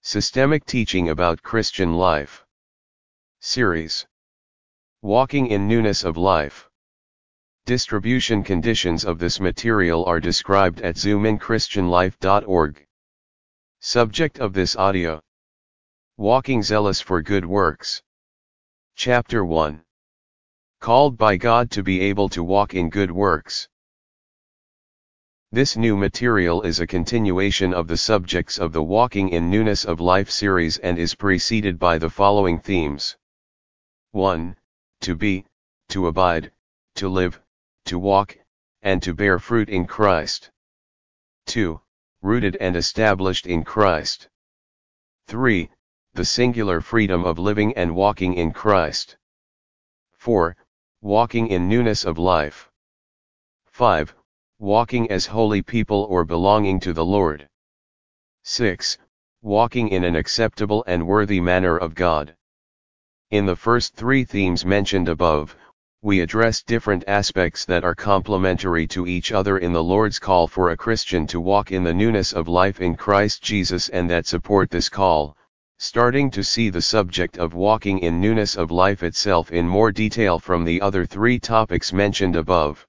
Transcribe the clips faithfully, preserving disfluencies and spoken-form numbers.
Systemic Teaching About Christian Life. Series. Walking in Newness of Life. Distribution conditions of this material are described at zoom in christian life dot org. Subject of this audio: Walking Zealous for Good Works. Chapter one. Called by God to be able to walk in good works. This new material is a continuation of the subjects of the Walking in Newness of Life series and is preceded by the following themes. one. To be, to abide, to live, to walk, and to bear fruit in Christ. two. Rooted and established in Christ. three. The singular freedom of living and walking in Christ. four. Walking in newness of life. five. Walking as holy people or belonging to the Lord. six. Walking in an acceptable and worthy manner of God. In the first three themes mentioned above, we address different aspects that are complementary to each other in the Lord's call for a Christian to walk in the newness of life in Christ Jesus and that support this call, starting to see the subject of walking in newness of life itself in more detail from the other three topics mentioned above.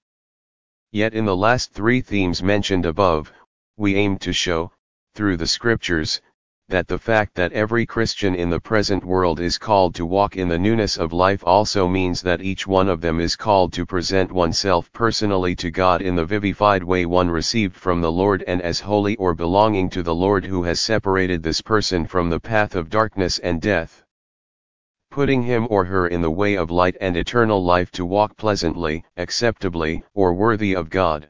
Yet in the last three themes mentioned above, we aim to show, through the scriptures, that the fact that every Christian in the present world is called to walk in the newness of life also means that each one of them is called to present oneself personally to God in the vivified way one received from the Lord and as holy or belonging to the Lord who has separated this person from the path of darkness and death, putting him or her in the way of light and eternal life to walk pleasantly, acceptably, or worthy of God.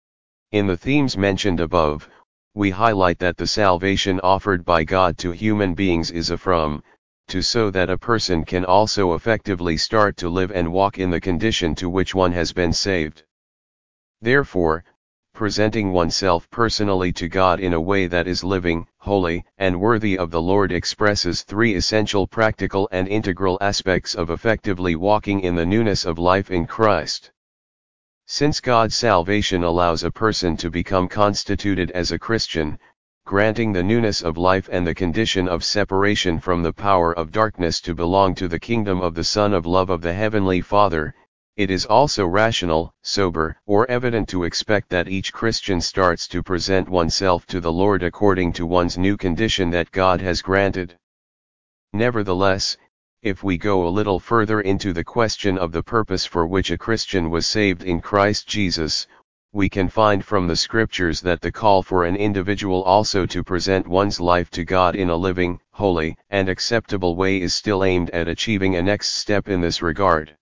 In the themes mentioned above, we highlight that the salvation offered by God to human beings is a from, to so that a person can also effectively start to live and walk in the condition to which one has been saved. Therefore, presenting oneself personally to God in a way that is living, holy, and worthy of the Lord expresses three essential practical and integral aspects of effectively walking in the newness of life in Christ. Since God's salvation allows a person to become constituted as a Christian, granting the newness of life and the condition of separation from the power of darkness to belong to the kingdom of the Son of Love of the Heavenly Father, it is also rational, sober, or evident to expect that each Christian starts to present oneself to the Lord according to one's new condition that God has granted. Nevertheless, if we go a little further into the question of the purpose for which a Christian was saved in Christ Jesus, we can find from the scriptures that the call for an individual also to present one's life to God in a living, holy, and acceptable way is still aimed at achieving a next step in this regard.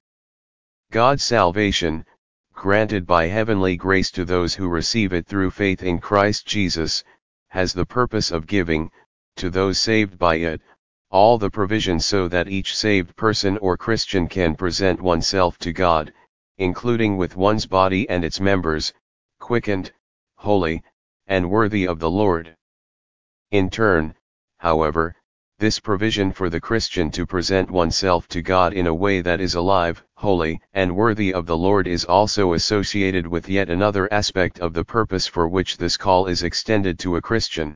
God's salvation, granted by heavenly grace to those who receive it through faith in Christ Jesus, has the purpose of giving, to those saved by it, all the provision so that each saved person or Christian can present oneself to God, including with one's body and its members, quickened, holy, and worthy of the Lord. In turn, however, this provision for the Christian to present oneself to God in a way that is alive, holy, and worthy of the Lord is also associated with yet another aspect of the purpose for which this call is extended to a Christian.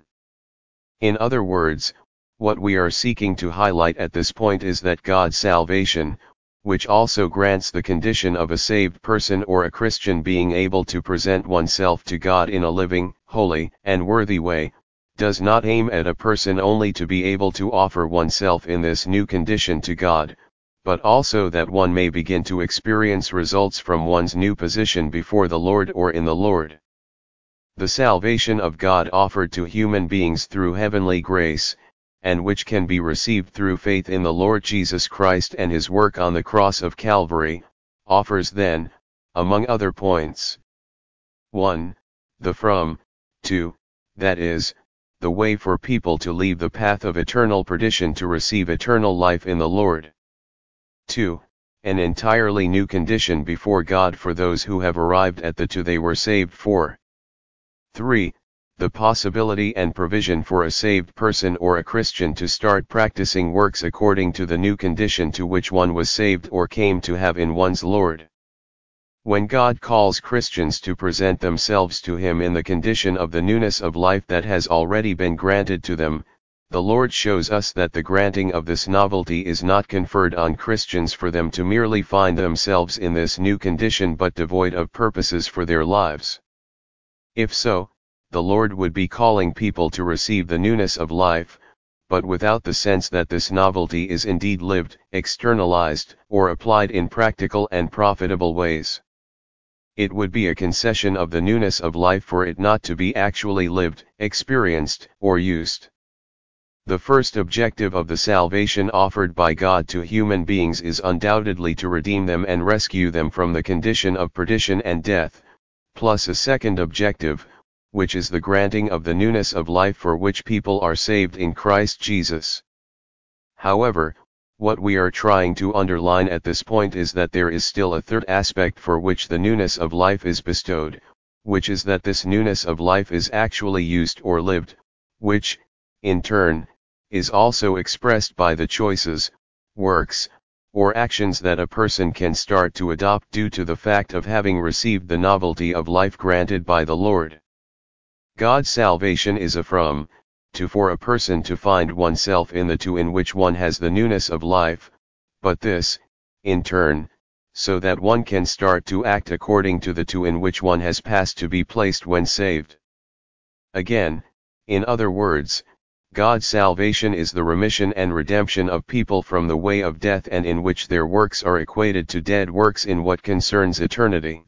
In other words, what we are seeking to highlight at this point is that God's salvation, which also grants the condition of a saved person or a Christian being able to present oneself to God in a living, holy, and worthy way, does not aim at a person only to be able to offer oneself in this new condition to God, but also that one may begin to experience results from one's new position before the Lord or in the Lord. The salvation of God offered to human beings through heavenly grace, and which can be received through faith in the Lord Jesus Christ and his work on the cross of Calvary, offers then, among other points, one. The from, to, that is, the way for people to leave the path of eternal perdition to receive eternal life in the Lord. two. An entirely new condition before God for those who have arrived at the to they were saved for. three. The possibility and provision for a saved person or a Christian to start practicing works according to the new condition to which one was saved or came to have in one's Lord. When God calls Christians to present themselves to Him in the condition of the newness of life that has already been granted to them, the Lord shows us that the granting of this novelty is not conferred on Christians for them to merely find themselves in this new condition but devoid of purposes for their lives. If so, the Lord would be calling people to receive the newness of life, but without the sense that this novelty is indeed lived, externalized, or applied in practical and profitable ways. It would be a concession of the newness of life for it not to be actually lived, experienced, or used. The first objective of the salvation offered by God to human beings is undoubtedly to redeem them and rescue them from the condition of perdition and death, plus a second objective, which is the granting of the newness of life for which people are saved in Christ Jesus. However, what we are trying to underline at this point is that there is still a third aspect for which the newness of life is bestowed, which is that this newness of life is actually used or lived, which, in turn, is also expressed by the choices, works, or actions that a person can start to adopt due to the fact of having received the novelty of life granted by the Lord. God's salvation is a from, to for a person to find oneself in the to in which one has the newness of life, but this, in turn, so that one can start to act according to the to in which one has passed to be placed when saved. Again, in other words, God's salvation is the remission and redemption of people from the way of death and in which their works are equated to dead works in what concerns eternity.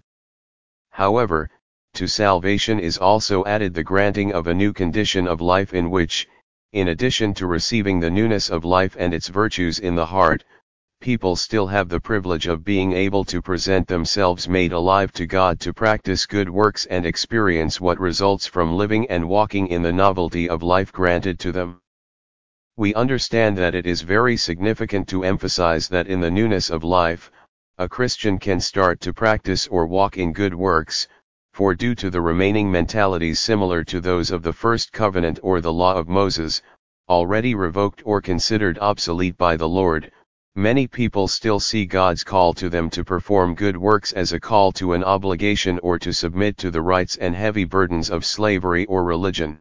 However, to salvation is also added the granting of a new condition of life in which, in addition to receiving the newness of life and its virtues in the heart, people still have the privilege of being able to present themselves made alive to God to practice good works and experience what results from living and walking in the novelty of life granted to them. We understand that it is very significant to emphasize that in the newness of life, a Christian can start to practice or walk in good works, for due to the remaining mentalities similar to those of the first covenant or the law of Moses, already revoked or considered obsolete by the Lord, many people still see God's call to them to perform good works as a call to an obligation or to submit to the rights and heavy burdens of slavery or religion.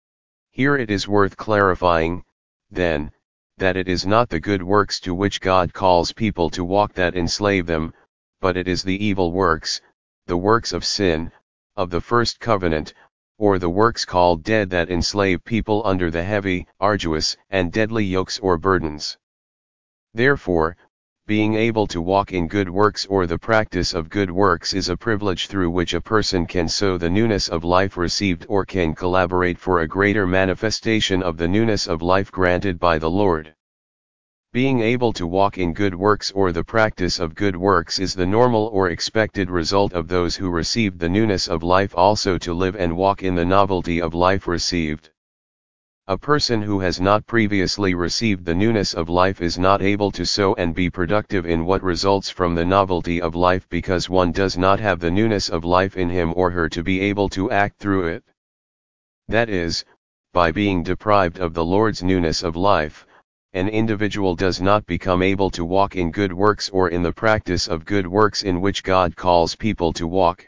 Here it is worth clarifying, then, that it is not the good works to which God calls people to walk that enslave them, but it is the evil works, the works of sin, of the first covenant, or the works called dead that enslave people under the heavy, arduous, and deadly yokes or burdens. Therefore, being able to walk in good works or the practice of good works is a privilege through which a person can sow the newness of life received or can collaborate for a greater manifestation of the newness of life granted by the Lord. Being able to walk in good works or the practice of good works is the normal or expected result of those who received the newness of life also to live and walk in the novelty of life received. A person who has not previously received the newness of life is not able to sow and be productive in what results from the novelty of life because one does not have the newness of life in him or her to be able to act through it. That is, by being deprived of the Lord's newness of life, an individual does not become able to walk in good works or in the practice of good works in which God calls people to walk.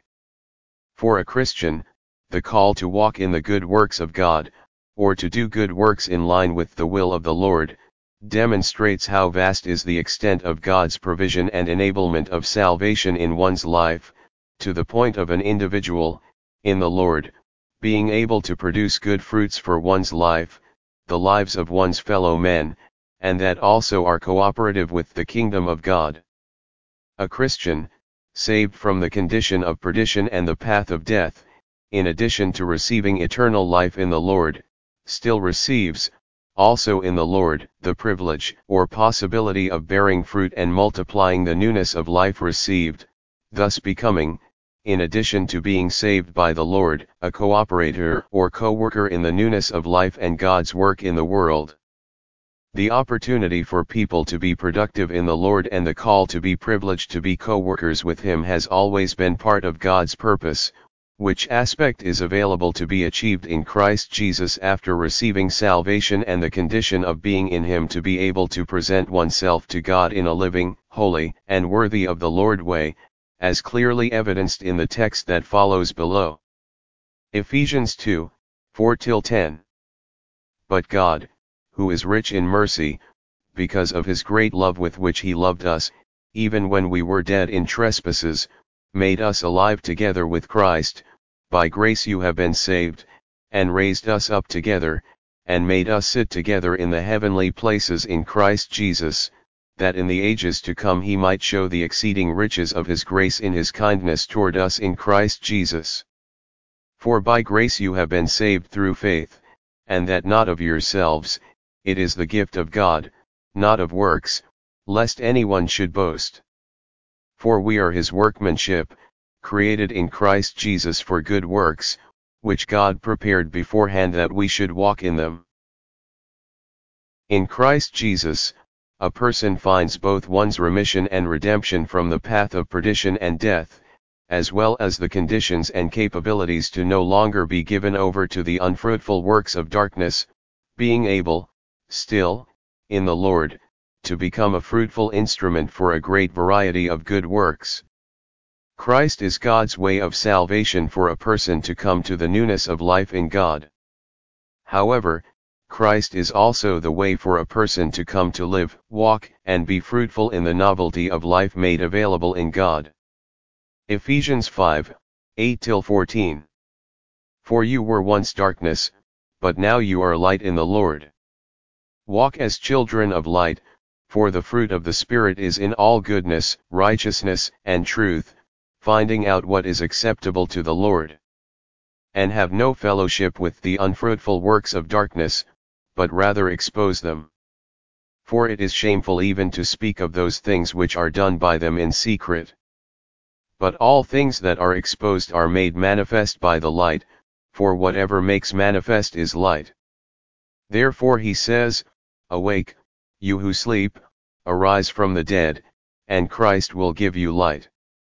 For a Christian, the call to walk in the good works of God, or to do good works in line with the will of the Lord, demonstrates how vast is the extent of God's provision and enablement of salvation in one's life, to the point of an individual, in the Lord, being able to produce good fruits for one's life, the lives of one's fellow men, and that also are cooperative with the kingdom of God. A Christian, saved from the condition of perdition and the path of death, in addition to receiving eternal life in the Lord, still receives, also in the Lord, the privilege or possibility of bearing fruit and multiplying the newness of life received, thus becoming, in addition to being saved by the Lord, a cooperator or co-worker in the newness of life and God's work in the world. The opportunity for people to be productive in the Lord and the call to be privileged to be co-workers with Him has always been part of God's purpose, which aspect is available to be achieved in Christ Jesus after receiving salvation and the condition of being in Him to be able to present oneself to God in a living, holy, and worthy of the Lord way, as clearly evidenced in the text that follows below. Ephesians two, four to ten. But God, who is rich in mercy, because of his great love with which he loved us, even when we were dead in trespasses, made us alive together with Christ. By grace you have been saved, and raised us up together, and made us sit together in the heavenly places in Christ Jesus, that in the ages to come he might show the exceeding riches of his grace in his kindness toward us in Christ Jesus. For by grace you have been saved through faith, and that not of yourselves, it is the gift of God, not of works, lest anyone should boast. For we are his workmanship, created in Christ Jesus for good works, which God prepared beforehand that we should walk in them. In Christ Jesus, a person finds both one's remission and redemption from the path of perdition and death, as well as the conditions and capabilities to no longer be given over to the unfruitful works of darkness, being able, still, in the Lord, to become a fruitful instrument for a great variety of good works. Christ is God's way of salvation for a person to come to the newness of life in God. However, Christ is also the way for a person to come to live, walk, and be fruitful in the novelty of life made available in God. Ephesians five, eight to fourteen. For you were once darkness, but now you are light in the Lord. Walk as children of light, for the fruit of the Spirit is in all goodness, righteousness, and truth, finding out what is acceptable to the Lord. And have no fellowship with the unfruitful works of darkness, but rather expose them. For it is shameful even to speak of those things which are done by them in secret. But all things that are exposed are made manifest by the light, for whatever makes manifest is light. Therefore he says, Awake, you who sleep, arise from the dead, and Christ will give you light.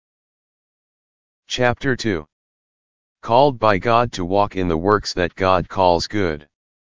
Chapter two. Called by God to walk in the works that God calls good.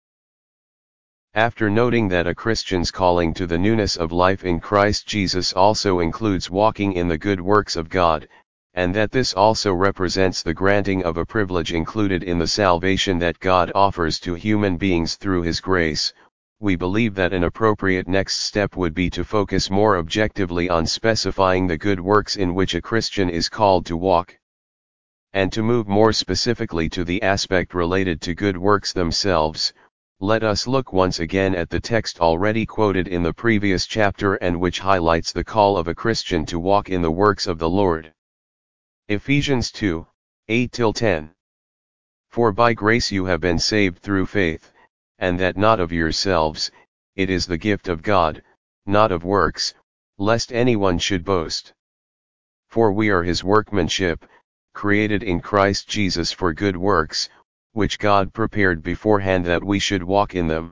After noting that a Christian's calling to the newness of life in Christ Jesus also includes walking in the good works of God, and that this also represents the granting of a privilege included in the salvation that God offers to human beings through his grace, we believe that an appropriate next step would be to focus more objectively on specifying the good works in which a Christian is called to walk. And to move more specifically to the aspect related to good works themselves, let us look once again at the text already quoted in the previous chapter and which highlights the call of a Christian to walk in the works of the Lord. Ephesians two, eight to ten. For by grace you have been saved through faith, and that not of yourselves, it is the gift of God, not of works, lest anyone should boast. For we are his workmanship, created in Christ Jesus for good works, which God prepared beforehand that we should walk in them.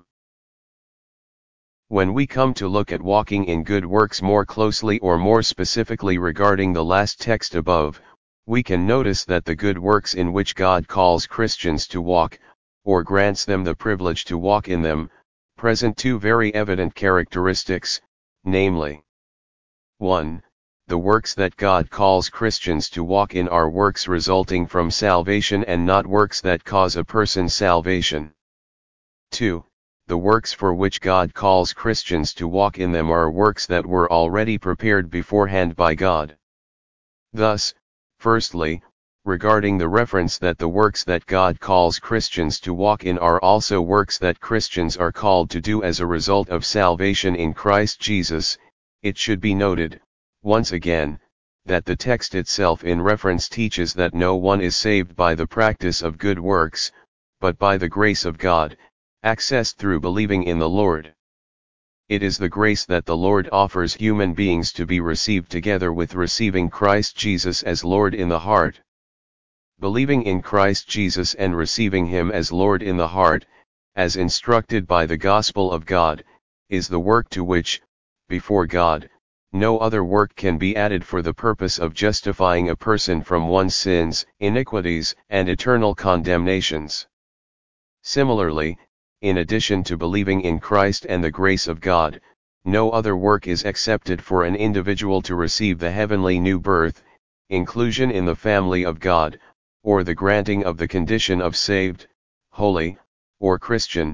When we come to look at walking in good works more closely or more specifically regarding the last text above, we can notice that the good works in which God calls Christians to walk, or grants them the privilege to walk in them, present two very evident characteristics, namely, one. The works that God calls Christians to walk in are works resulting from salvation and not works that cause a person's salvation. two. The works for which God calls Christians to walk in them are works that were already prepared beforehand by God. Thus, firstly, regarding the reference that the works that God calls Christians to walk in are also works that Christians are called to do as a result of salvation in Christ Jesus, it should be noted, once again, that the text itself in reference teaches that no one is saved by the practice of good works, but by the grace of God, accessed through believing in the Lord. It is the grace that the Lord offers human beings to be received together with receiving Christ Jesus as Lord in the heart. Believing in Christ Jesus and receiving Him as Lord in the heart, as instructed by the gospel of God, is the work to which, before God, no other work can be added for the purpose of justifying a person from one's sins, iniquities, and eternal condemnations. Similarly, in addition to believing in Christ and the grace of God, no other work is accepted for an individual to receive the heavenly new birth, inclusion in the family of God, or the granting of the condition of saved, holy, or Christian,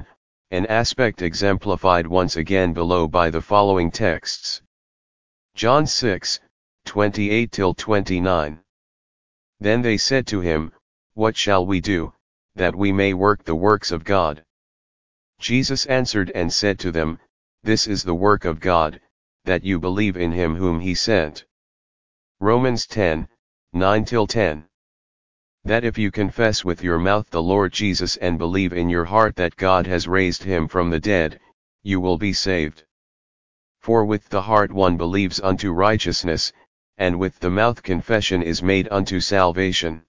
an aspect exemplified once again below by the following texts. John six, twenty-eight till twenty-nine. Then they said to him, What shall we do, that we may work the works of God? Jesus answered and said to them, This is the work of God, that you believe in him whom he sent. Romans ten, nine till ten. That if you confess with your mouth the Lord Jesus and believe in your heart that God has raised him from the dead, you will be saved. For with the heart one believes unto righteousness, and with the mouth confession is made unto salvation.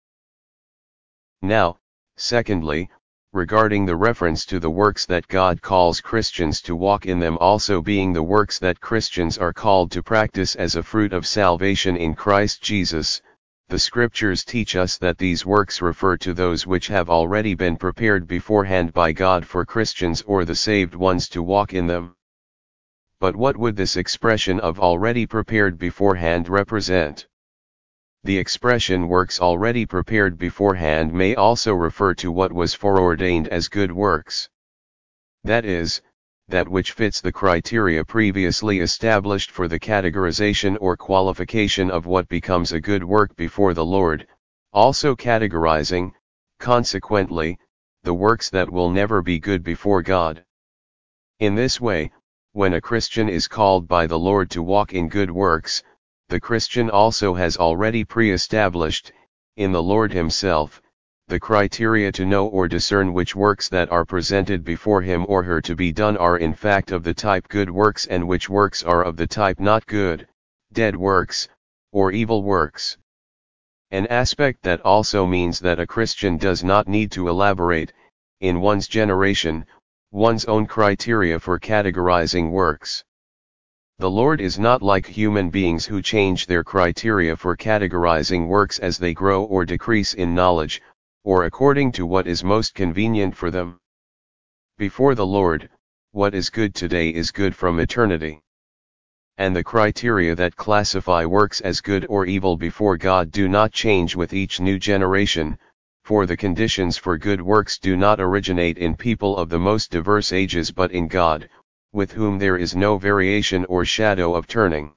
Now, secondly, regarding the reference to the works that God calls Christians to walk in them also being the works that Christians are called to practice as a fruit of salvation in Christ Jesus, the Scriptures teach us that these works refer to those which have already been prepared beforehand by God for Christians or the saved ones to walk in them. But what would this expression of already prepared beforehand represent? The expression works already prepared beforehand may also refer to what was foreordained as good works. That is, that which fits the criteria previously established for the categorization or qualification of what becomes a good work before the Lord, also categorizing, consequently, the works that will never be good before God. In this way, when a Christian is called by the Lord to walk in good works, the Christian also has already pre-established, in the Lord himself, the criteria to know or discern which works that are presented before him or her to be done are in fact of the type good works and which works are of the type not good, dead works, or evil works. An aspect that also means that a Christian does not need to elaborate, in one's generation, one's own criteria for categorizing works. The Lord is not like human beings who change their criteria for categorizing works as they grow or decrease in knowledge, or according to what is most convenient for them. Before the Lord, what is good today is good from eternity. And the criteria that classify works as good or evil before God do not change with each new generation, for the conditions for good works do not originate in people of the most diverse ages but in God, with whom there is no variation or shadow of turning.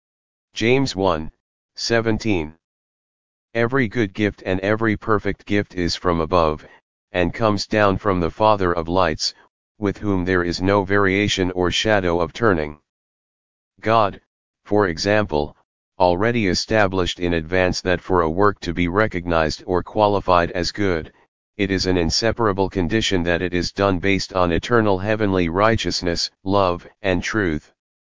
James one, seventeen. Every good gift and every perfect gift is from above, and comes down from the Father of lights, with whom there is no variation or shadow of turning. God, for example, already established in advance that for a work to be recognized or qualified as good, it is an inseparable condition that it is done based on eternal heavenly righteousness, love, and truth.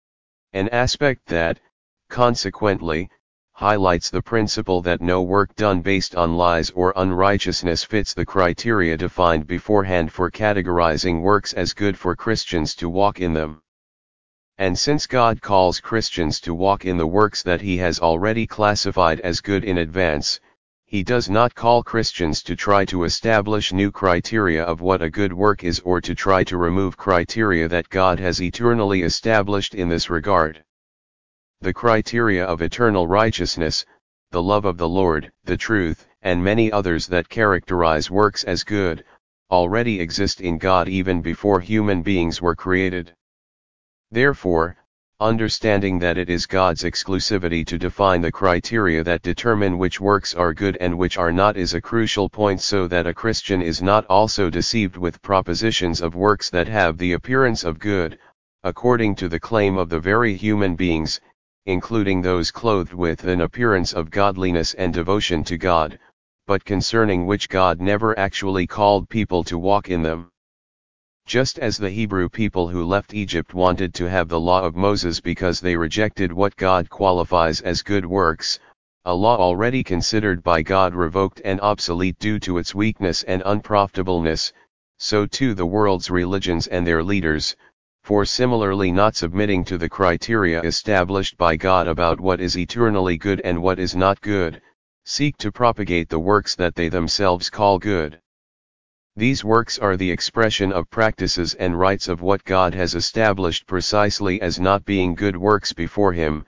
An aspect that, consequently, highlights the principle that no work done based on lies or unrighteousness fits the criteria defined beforehand for categorizing works as good for Christians to walk in them. And since God calls Christians to walk in the works that he has already classified as good in advance, he does not call Christians to try to establish new criteria of what a good work is or to try to remove criteria that God has eternally established in this regard. The criteria of eternal righteousness, the love of the Lord, the truth, and many others that characterize works as good, already exist in God even before human beings were created. Therefore, understanding that it is God's exclusivity to define the criteria that determine which works are good and which are not is a crucial point so that a Christian is not also deceived with propositions of works that have the appearance of good, according to the claim of the very human beings, including those clothed with an appearance of godliness and devotion to God, but concerning which God never actually called people to walk in them. Just as the Hebrew people who left Egypt wanted to have the law of Moses because they rejected what God qualifies as good works, a law already considered by God revoked and obsolete due to its weakness and unprofitableness, so too the world's religions and their leaders, for similarly not submitting to the criteria established by God about what is eternally good and what is not good, seek to propagate the works that they themselves call good. These works are the expression of practices and rites of what God has established precisely as not being good works before him,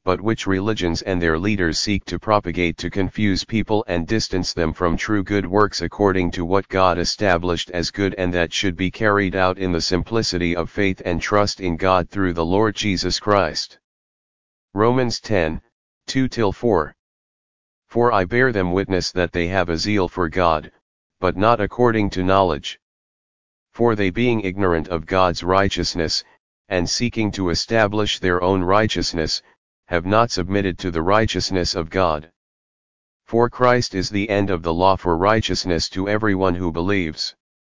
but which religions and their leaders seek to propagate to confuse people and distance them from true good works according to what God established as good and that should be carried out in the simplicity of faith and trust in God through the Lord Jesus Christ. Romans ten, two to four. For I bear them witness that they have a zeal for God, but not according to knowledge. For they being ignorant of God's righteousness, and seeking to establish their own righteousness, have not submitted to the righteousness of God. For Christ is the end of the law for righteousness to everyone who believes.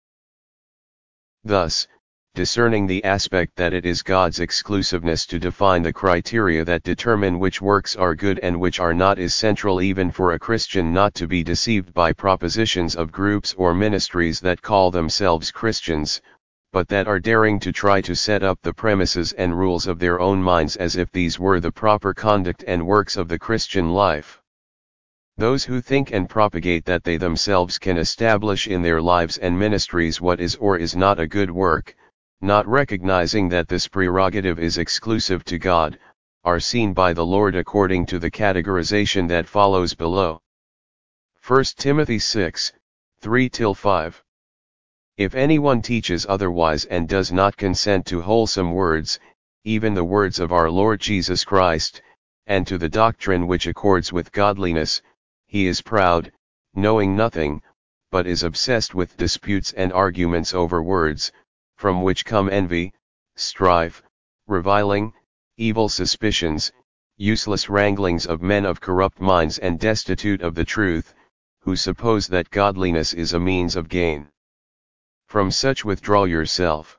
Thus, discerning the aspect that it is God's exclusiveness to define the criteria that determine which works are good and which are not is central even for a Christian not to be deceived by propositions of groups or ministries that call themselves Christians, but that are daring to try to set up the premises and rules of their own minds as if these were the proper conduct and works of the Christian life. Those who think and propagate that they themselves can establish in their lives and ministries what is or is not a good work, not recognizing that this prerogative is exclusive to God, are seen by the Lord according to the categorization that follows below. First Timothy six, three to five. If anyone teaches otherwise and does not consent to wholesome words, even the words of our Lord Jesus Christ, and to the doctrine which accords with godliness, he is proud, knowing nothing, but is obsessed with disputes and arguments over words, from which come envy, strife, reviling, evil suspicions, useless wranglings of men of corrupt minds and destitute of the truth, who suppose that godliness is a means of gain. From such withdraw yourself.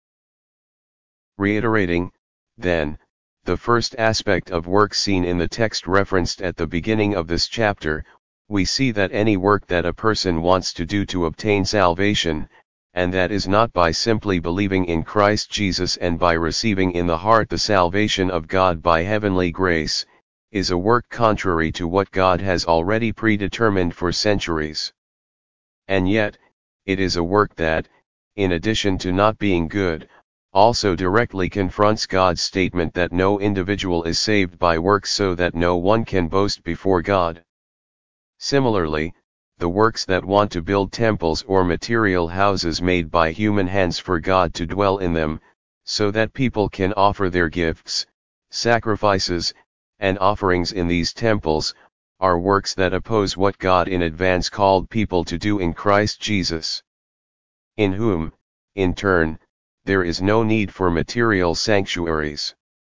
Reiterating, then, the first aspect of work seen in the text referenced at the beginning of this chapter, we see that any work that a person wants to do to obtain salvation, and that is not by simply believing in Christ Jesus and by receiving in the heart the salvation of God by heavenly grace, is a work contrary to what God has already predetermined for centuries. And yet, it is a work that, in addition to not being good, also directly confronts God's statement that no individual is saved by works so that no one can boast before God. Similarly, the works that want to build temples or material houses made by human hands for God to dwell in them, so that people can offer their gifts, sacrifices, and offerings in these temples, are works that oppose what God in advance called people to do in Christ Jesus, in whom, in turn, there is no need for material sanctuaries.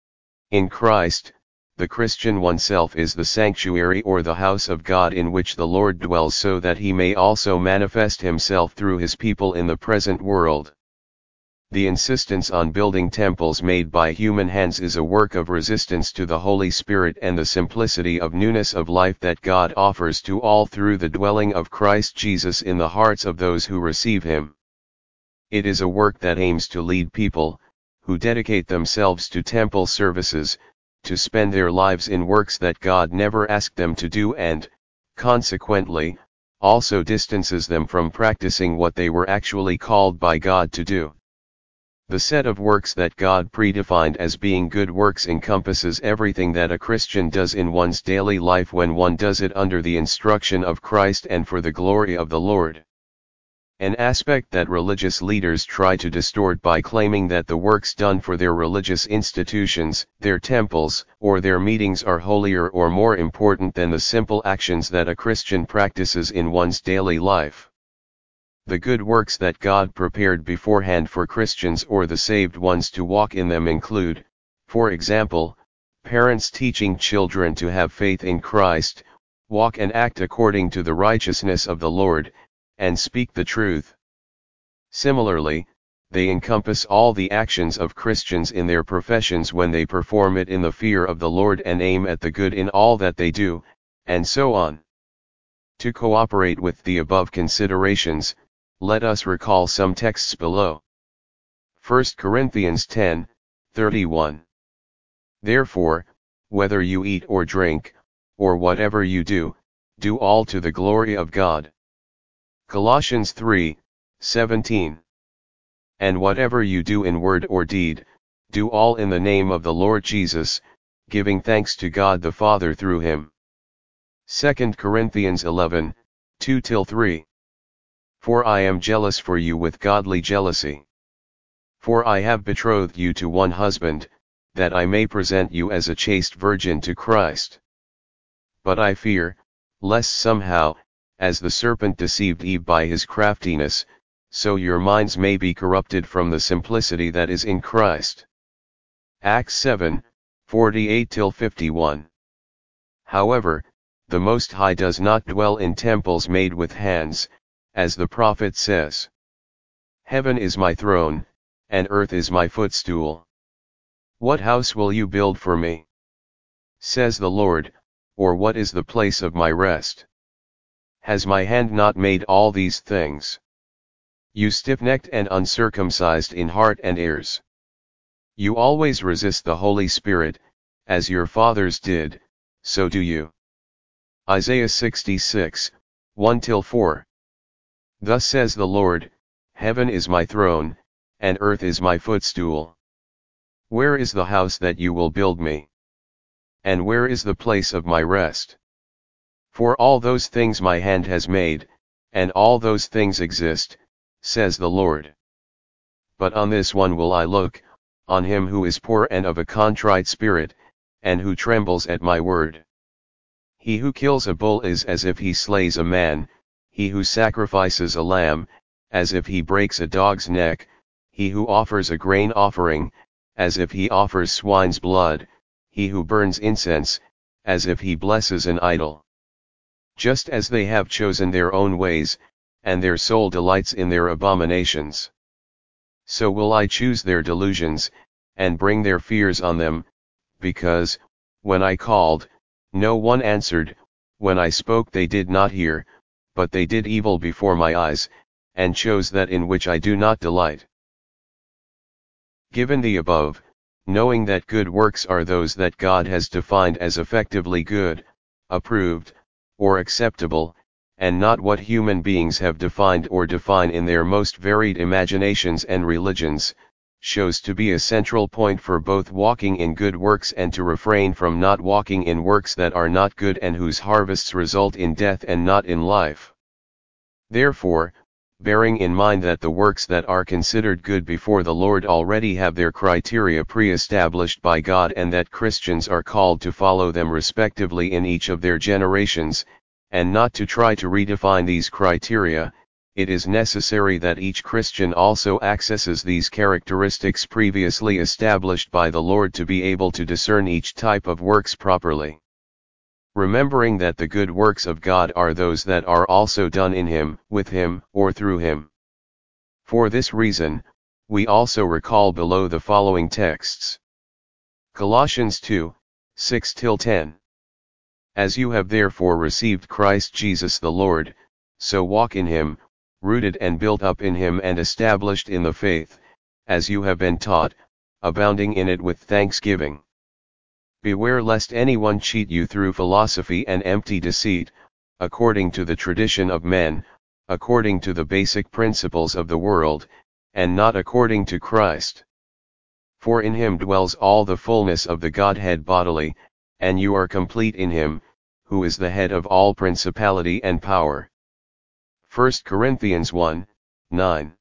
In Christ, the Christian oneself is the sanctuary or the house of God in which the Lord dwells so that he may also manifest himself through his people in the present world. The insistence on building temples made by human hands is a work of resistance to the Holy Spirit and the simplicity of newness of life that God offers to all through the dwelling of Christ Jesus in the hearts of those who receive him. It is a work that aims to lead people, who dedicate themselves to temple services, to spend their lives in works that God never asked them to do and, consequently, also distances them from practicing what they were actually called by God to do. The set of works that God predefined as being good works encompasses everything that a Christian does in one's daily life when one does it under the instruction of Christ and for the glory of the Lord. An aspect that religious leaders try to distort by claiming that the works done for their religious institutions, their temples, or their meetings are holier or more important than the simple actions that a Christian practices in one's daily life. The good works that God prepared beforehand for Christians or the saved ones to walk in them include, for example, parents teaching children to have faith in Christ, walk and act according to the righteousness of the Lord, and speak the truth. Similarly, they encompass all the actions of Christians in their professions when they perform it in the fear of the Lord and aim at the good in all that they do, and so on. To cooperate with the above considerations, let us recall some texts below. First Corinthians ten, thirty-one. Therefore, whether you eat or drink, or whatever you do, do all to the glory of God. Colossians three, seventeen. And whatever you do in word or deed, do all in the name of the Lord Jesus, giving thanks to God the Father through him. Second Corinthians eleven, two to three. For I am jealous for you with godly jealousy. For I have betrothed you to one husband, that I may present you as a chaste virgin to Christ. But I fear, lest somehow, as the serpent deceived Eve by his craftiness, so your minds may be corrupted from the simplicity that is in Christ. Acts seven, forty-eight to fifty-one. However, the Most High does not dwell in temples made with hands, as the prophet says. Heaven is my throne, and earth is my footstool. What house will you build for me? Says the Lord, or what is the place of my rest? Has my hand not made all these things? You stiff-necked and uncircumcised in heart and ears. You always resist the Holy Spirit, as your fathers did, so do you. Isaiah sixty-six, one to four. Thus says the Lord, Heaven is my throne, and earth is my footstool. Where is the house that you will build me? And where is the place of my rest? For all those things my hand has made, and all those things exist, says the Lord. But on this one will I look, on him who is poor and of a contrite spirit, and who trembles at my word. He who kills a bull is as if he slays a man, he who sacrifices a lamb, as if he breaks a dog's neck, he who offers a grain offering, as if he offers swine's blood, he who burns incense, as if he blesses an idol. Just as they have chosen their own ways, and their soul delights in their abominations. So will I choose their delusions, and bring their fears on them, because, when I called, no one answered, when I spoke they did not hear, but they did evil before my eyes, and chose that in which I do not delight. Given the above, knowing that good works are those that God has defined as effectively good, approved, or acceptable, and not what human beings have defined or define in their most varied imaginations and religions, shows to be a central point for both walking in good works and to refrain from not walking in works that are not good and whose harvests result in death and not in life. Therefore, bearing in mind that the works that are considered good before the Lord already have their criteria pre-established by God and that Christians are called to follow them respectively in each of their generations, and not to try to redefine these criteria, it is necessary that each Christian also accesses these characteristics previously established by the Lord to be able to discern each type of works properly. Remembering that the good works of God are those that are also done in Him, with Him, or through Him. For this reason, we also recall below the following texts. Colossians two, six to ten. As you have therefore received Christ Jesus the Lord, so walk in Him, rooted and built up in Him and established in the faith, as you have been taught, abounding in it with thanksgiving. Beware lest anyone cheat you through philosophy and empty deceit, according to the tradition of men, according to the basic principles of the world, and not according to Christ. For in Him dwells all the fullness of the Godhead bodily, and you are complete in Him, who is the head of all principality and power. First Corinthians one, nine.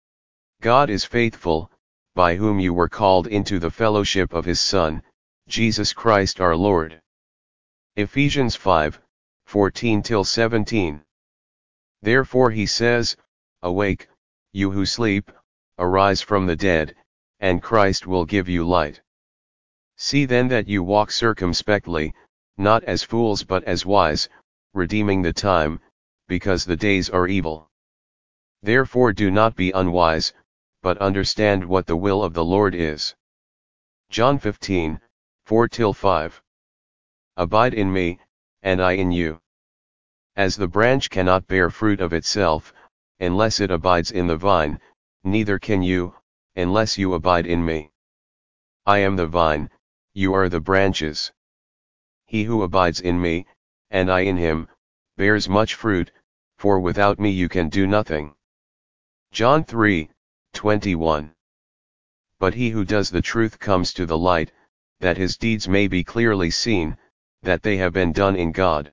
God is faithful, by whom you were called into the fellowship of His Son, Jesus Christ our Lord. Ephesians five, fourteen to seventeen. Therefore he says, Awake, you who sleep, arise from the dead, and Christ will give you light. See then that you walk circumspectly, not as fools but as wise, redeeming the time, because the days are evil. Therefore do not be unwise, but understand what the will of the Lord is. John fifteen, four to five. Abide in me, and I in you. As the branch cannot bear fruit of itself, unless it abides in the vine, neither can you, unless you abide in me. I am the vine, you are the branches. He who abides in me, and I in him, bears much fruit, for without me you can do nothing. John three, twenty-one. But he who does the truth comes to the light, that his deeds may be clearly seen, that they have been done in God.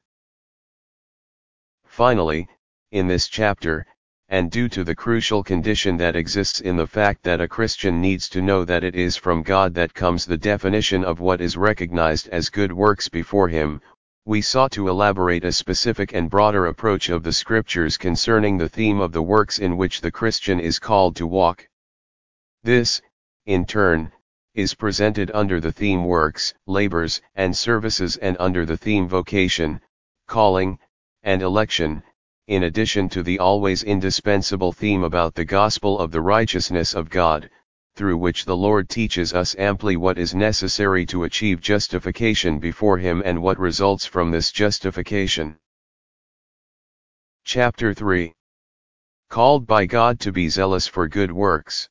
Finally, in this chapter, and due to the crucial condition that exists in the fact that a Christian needs to know that it is from God that comes the definition of what is recognized as good works before him, we sought to elaborate a specific and broader approach of the scriptures concerning the theme of the works in which the Christian is called to walk. This, in turn, is presented under the theme works, labors, and services, and under the theme vocation, calling, and election, in addition to the always indispensable theme about the gospel of the righteousness of God, through which the Lord teaches us amply what is necessary to achieve justification before Him and what results from this justification. Chapter three. Called by God to be zealous for good works.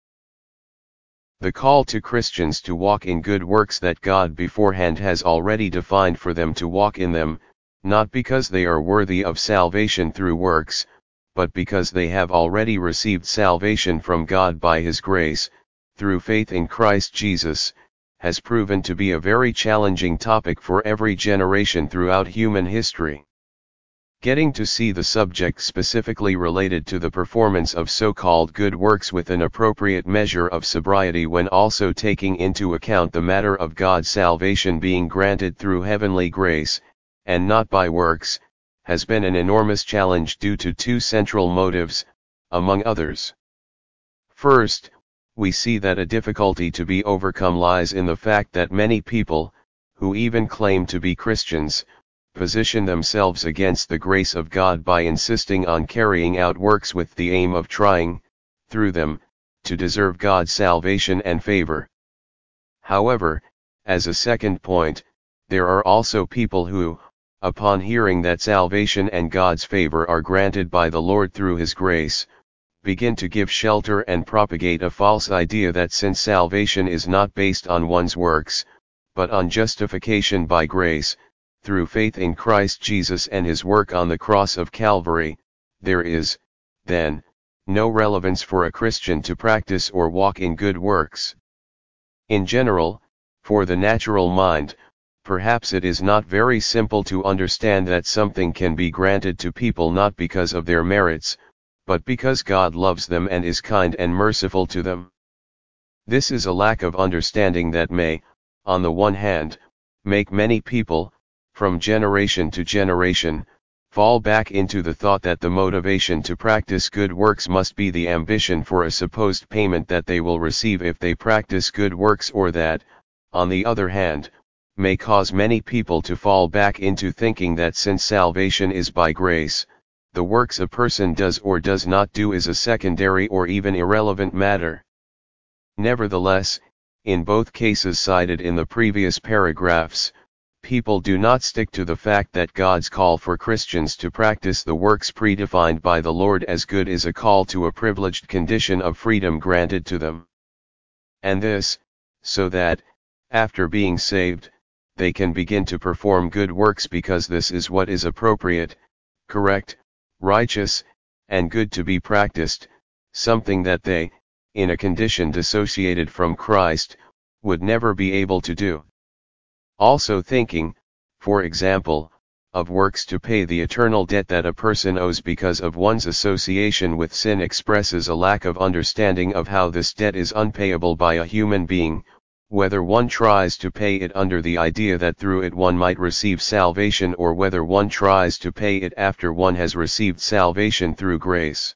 The call to Christians to walk in good works that God beforehand has already defined for them to walk in them, not because they are worthy of salvation through works, but because they have already received salvation from God by His grace, through faith in Christ Jesus, has proven to be a very challenging topic for every generation throughout human history. Getting to see the subject specifically related to the performance of so-called good works with an appropriate measure of sobriety when also taking into account the matter of God's salvation being granted through heavenly grace, and not by works, has been an enormous challenge due to two central motives, among others. First, we see that a difficulty to be overcome lies in the fact that many people, who even claim to be Christians, position themselves against the grace of God by insisting on carrying out works with the aim of trying, through them, to deserve God's salvation and favor. However, as a second point, there are also people who, upon hearing that salvation and God's favor are granted by the Lord through His grace, begin to give shelter and propagate a false idea that since salvation is not based on one's works, but on justification by grace, through faith in Christ Jesus and His work on the cross of Calvary, there is, then, no relevance for a Christian to practice or walk in good works. In general, for the natural mind, perhaps it is not very simple to understand that something can be granted to people not because of their merits, but because God loves them and is kind and merciful to them. This is a lack of understanding that may, on the one hand, make many people, from generation to generation, fall back into the thought that the motivation to practice good works must be the ambition for a supposed payment that they will receive if they practice good works, or that, on the other hand, may cause many people to fall back into thinking that since salvation is by grace, the works a person does or does not do is a secondary or even irrelevant matter. Nevertheless, in both cases cited in the previous paragraphs, people do not stick to the fact that God's call for Christians to practice the works predefined by the Lord as good is a call to a privileged condition of freedom granted to them. And this, so that, after being saved, they can begin to perform good works because this is what is appropriate, correct, righteous, and good to be practiced, something that they, in a condition dissociated from Christ, would never be able to do. Also thinking, for example, of works to pay the eternal debt that a person owes because of one's association with sin expresses a lack of understanding of how this debt is unpayable by a human being, whether one tries to pay it under the idea that through it one might receive salvation or whether one tries to pay it after one has received salvation through grace.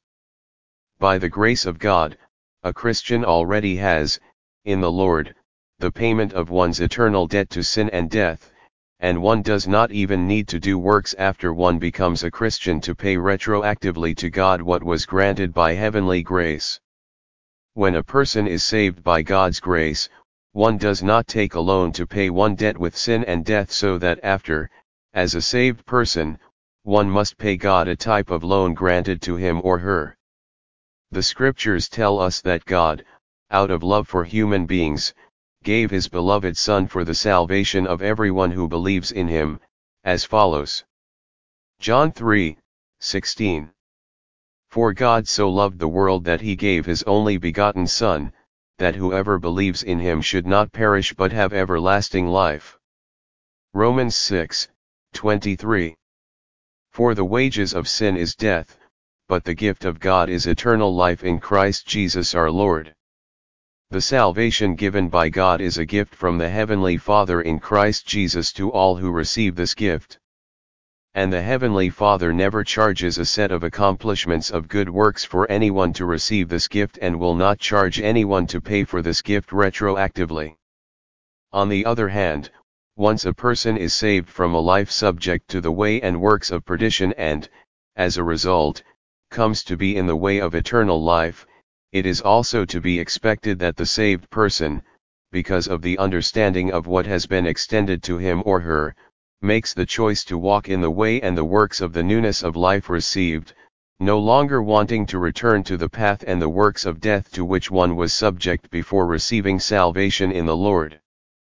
By the grace of God, a Christian already has, in the Lord, the payment of one's eternal debt to sin and death, and one does not even need to do works after one becomes a Christian to pay retroactively to God what was granted by heavenly grace. When a person is saved by God's grace, one does not take a loan to pay one debt with sin and death so that after, as a saved person, one must pay God a type of loan granted to him or her. The scriptures tell us that God, out of love for human beings, gave His beloved Son for the salvation of everyone who believes in Him, as follows. John three sixteen. For God so loved the world that He gave His only begotten Son, that whoever believes in him should not perish but have everlasting life. Romans six, twenty-three. For the wages of sin is death, but the gift of God is eternal life in Christ Jesus our Lord. The salvation given by God is a gift from the Heavenly Father in Christ Jesus to all who receive this gift. And the Heavenly Father never charges a set of accomplishments of good works for anyone to receive this gift and will not charge anyone to pay for this gift retroactively. On the other hand, once a person is saved from a life subject to the way and works of perdition and, as a result, comes to be in the way of eternal life, it is also to be expected that the saved person, because of the understanding of what has been extended to him or her, makes the choice to walk in the way and the works of the newness of life received, no longer wanting to return to the path and the works of death to which one was subject before receiving salvation in the Lord.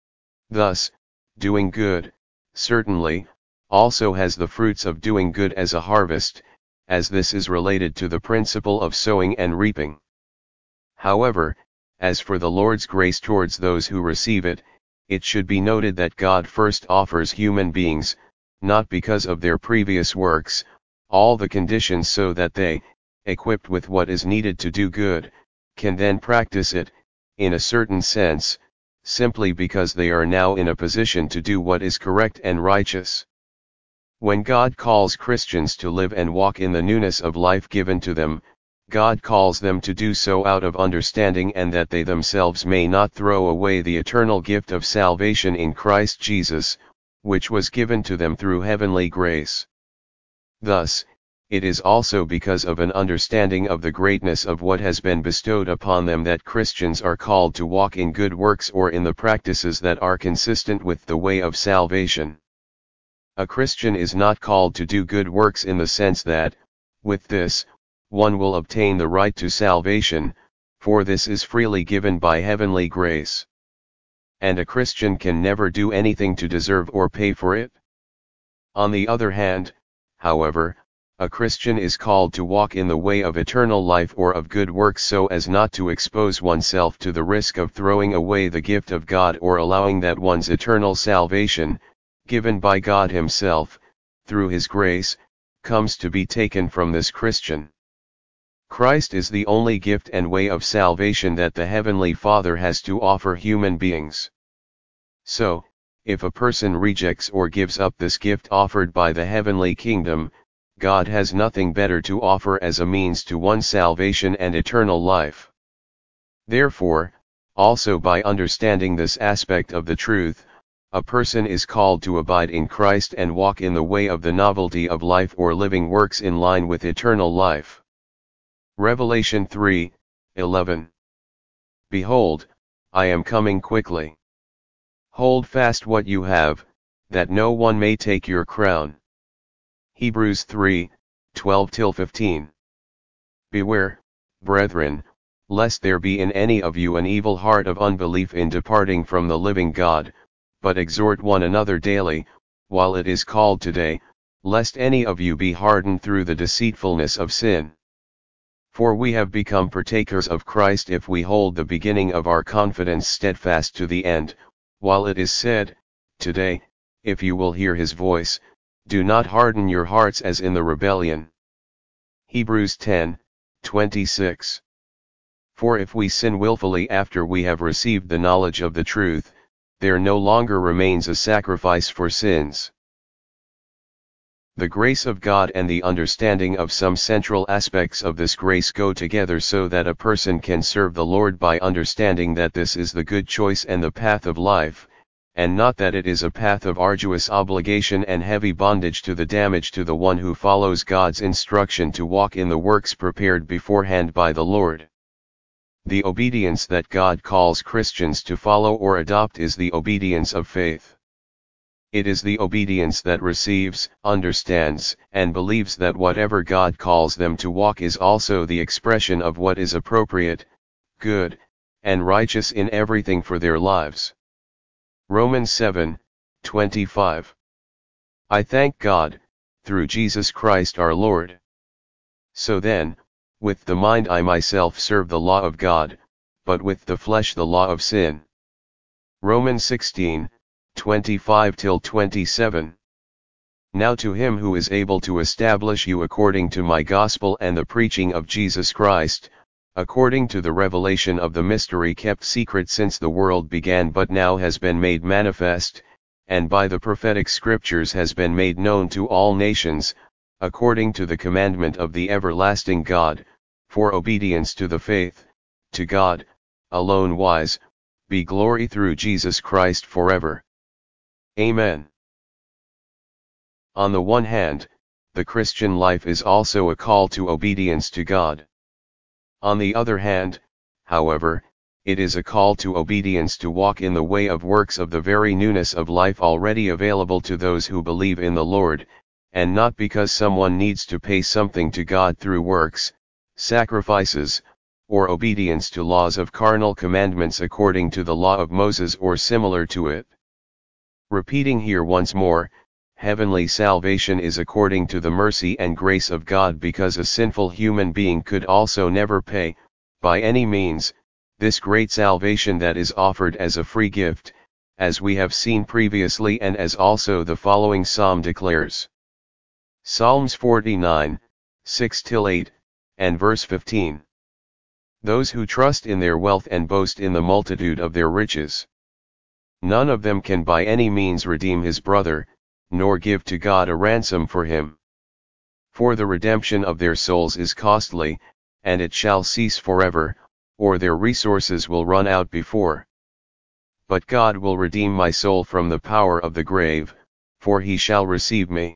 Thus, doing good, certainly, also has the fruits of doing good as a harvest, as this is related to the principle of sowing and reaping. However, as for the Lord's grace towards those who receive it, it should be noted that God first offers human beings, not because of their previous works, all the conditions so that they, equipped with what is needed to do good, can then practice it, in a certain sense, simply because they are now in a position to do what is correct and righteous. When God calls Christians to live and walk in the newness of life given to them, God calls them to do so out of understanding and that they themselves may not throw away the eternal gift of salvation in Christ Jesus, which was given to them through heavenly grace. Thus, it is also because of an understanding of the greatness of what has been bestowed upon them that Christians are called to walk in good works or in the practices that are consistent with the way of salvation. A Christian is not called to do good works in the sense that, with this, one will obtain the right to salvation, for this is freely given by heavenly grace. And a Christian can never do anything to deserve or pay for it. On the other hand, however, a Christian is called to walk in the way of eternal life or of good works so as not to expose oneself to the risk of throwing away the gift of God or allowing that one's eternal salvation, given by God Himself, through His grace, comes to be taken from this Christian. Christ is the only gift and way of salvation that the Heavenly Father has to offer human beings. So, if a person rejects or gives up this gift offered by the heavenly kingdom, God has nothing better to offer as a means to one's salvation and eternal life. Therefore, also by understanding this aspect of the truth, a person is called to abide in Christ and walk in the way of the novelty of life or living works in line with eternal life. Revelation three, eleven. Behold, I am coming quickly. Hold fast what you have, that no one may take your crown. Hebrews three, twelve to fifteen. Beware, brethren, lest there be in any of you an evil heart of unbelief in departing from the living God, but exhort one another daily, while it is called today, lest any of you be hardened through the deceitfulness of sin. For we have become partakers of Christ if we hold the beginning of our confidence steadfast to the end, while it is said, Today, if you will hear His voice, do not harden your hearts as in the rebellion. Hebrews ten, twenty-six. For if we sin willfully after we have received the knowledge of the truth, there no longer remains a sacrifice for sins. The grace of God and the understanding of some central aspects of this grace go together so that a person can serve the Lord by understanding that this is the good choice and the path of life, and not that it is a path of arduous obligation and heavy bondage to the damage to the one who follows God's instruction to walk in the works prepared beforehand by the Lord. The obedience that God calls Christians to follow or adopt is the obedience of faith. It is the obedience that receives, understands, and believes that whatever God calls them to walk is also the expression of what is appropriate, good, and righteous in everything for their lives. Romans seven, twenty-five. I thank God, through Jesus Christ our Lord. So then, with the mind I myself serve the law of God, but with the flesh the law of sin. Romans sixteen, twenty-five till twenty-seven. Now to him who is able to establish you according to my gospel and the preaching of Jesus Christ, according to the revelation of the mystery kept secret since the world began but now has been made manifest, and by the prophetic scriptures has been made known to all nations, according to the commandment of the everlasting God, for obedience to the faith, to God, alone wise, be glory through Jesus Christ forever. Amen. On the one hand, the Christian life is also a call to obedience to God. On the other hand, however, it is a call to obedience to walk in the way of works of the very newness of life already available to those who believe in the Lord, and not because someone needs to pay something to God through works, sacrifices, or obedience to laws of carnal commandments according to the law of Moses or similar to it. Repeating here once more, heavenly salvation is according to the mercy and grace of God because a sinful human being could also never pay, by any means, this great salvation that is offered as a free gift, as we have seen previously and as also the following psalm declares. Psalms forty-nine, six till eight, and verse fifteen. Those who trust in their wealth and boast in the multitude of their riches. None of them can by any means redeem his brother, nor give to God a ransom for him. For the redemption of their souls is costly, and it shall cease forever, or their resources will run out before. But God will redeem my soul from the power of the grave, for he shall receive me.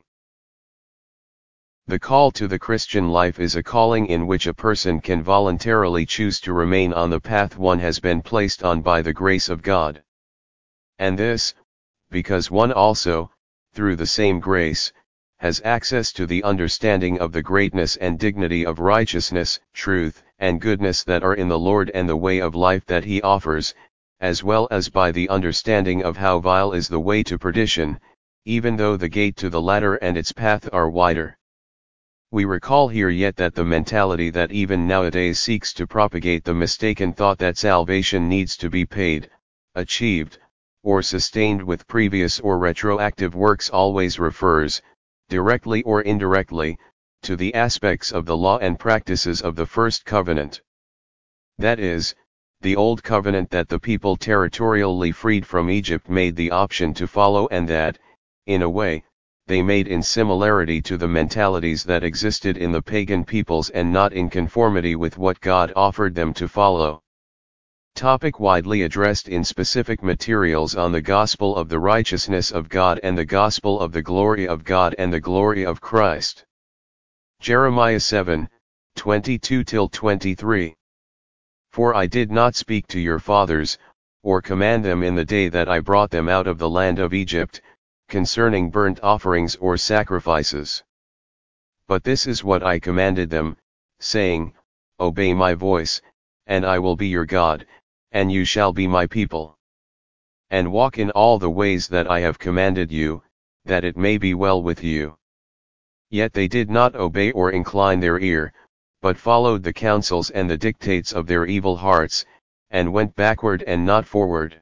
The call to the Christian life is a calling in which a person can voluntarily choose to remain on the path one has been placed on by the grace of God. And this, because one also, through the same grace, has access to the understanding of the greatness and dignity of righteousness, truth, and goodness that are in the Lord and the way of life that he offers, as well as by the understanding of how vile is the way to perdition, even though the gate to the latter and its path are wider. We recall here yet that the mentality that even nowadays seeks to propagate the mistaken thought that salvation needs to be paid, achieved, or sustained with previous or retroactive works always refers, directly or indirectly, to the aspects of the law and practices of the first covenant. That is, the old covenant that the people territorially freed from Egypt made the option to follow and that, in a way, they made in similarity to the mentalities that existed in the pagan peoples and not in conformity with what God offered them to follow. Topic widely addressed in specific materials on the gospel of the righteousness of God and the gospel of the glory of God and the glory of Christ. Jeremiah seven, twenty-two till twenty-three. For I did not speak to your fathers, or command them in the day that I brought them out of the land of Egypt, concerning burnt offerings or sacrifices. But this is what I commanded them, saying, Obey my voice, and I will be your God, and you shall be my people. And walk in all the ways that I have commanded you, that it may be well with you. Yet they did not obey or incline their ear, but followed the counsels and the dictates of their evil hearts, and went backward and not forward.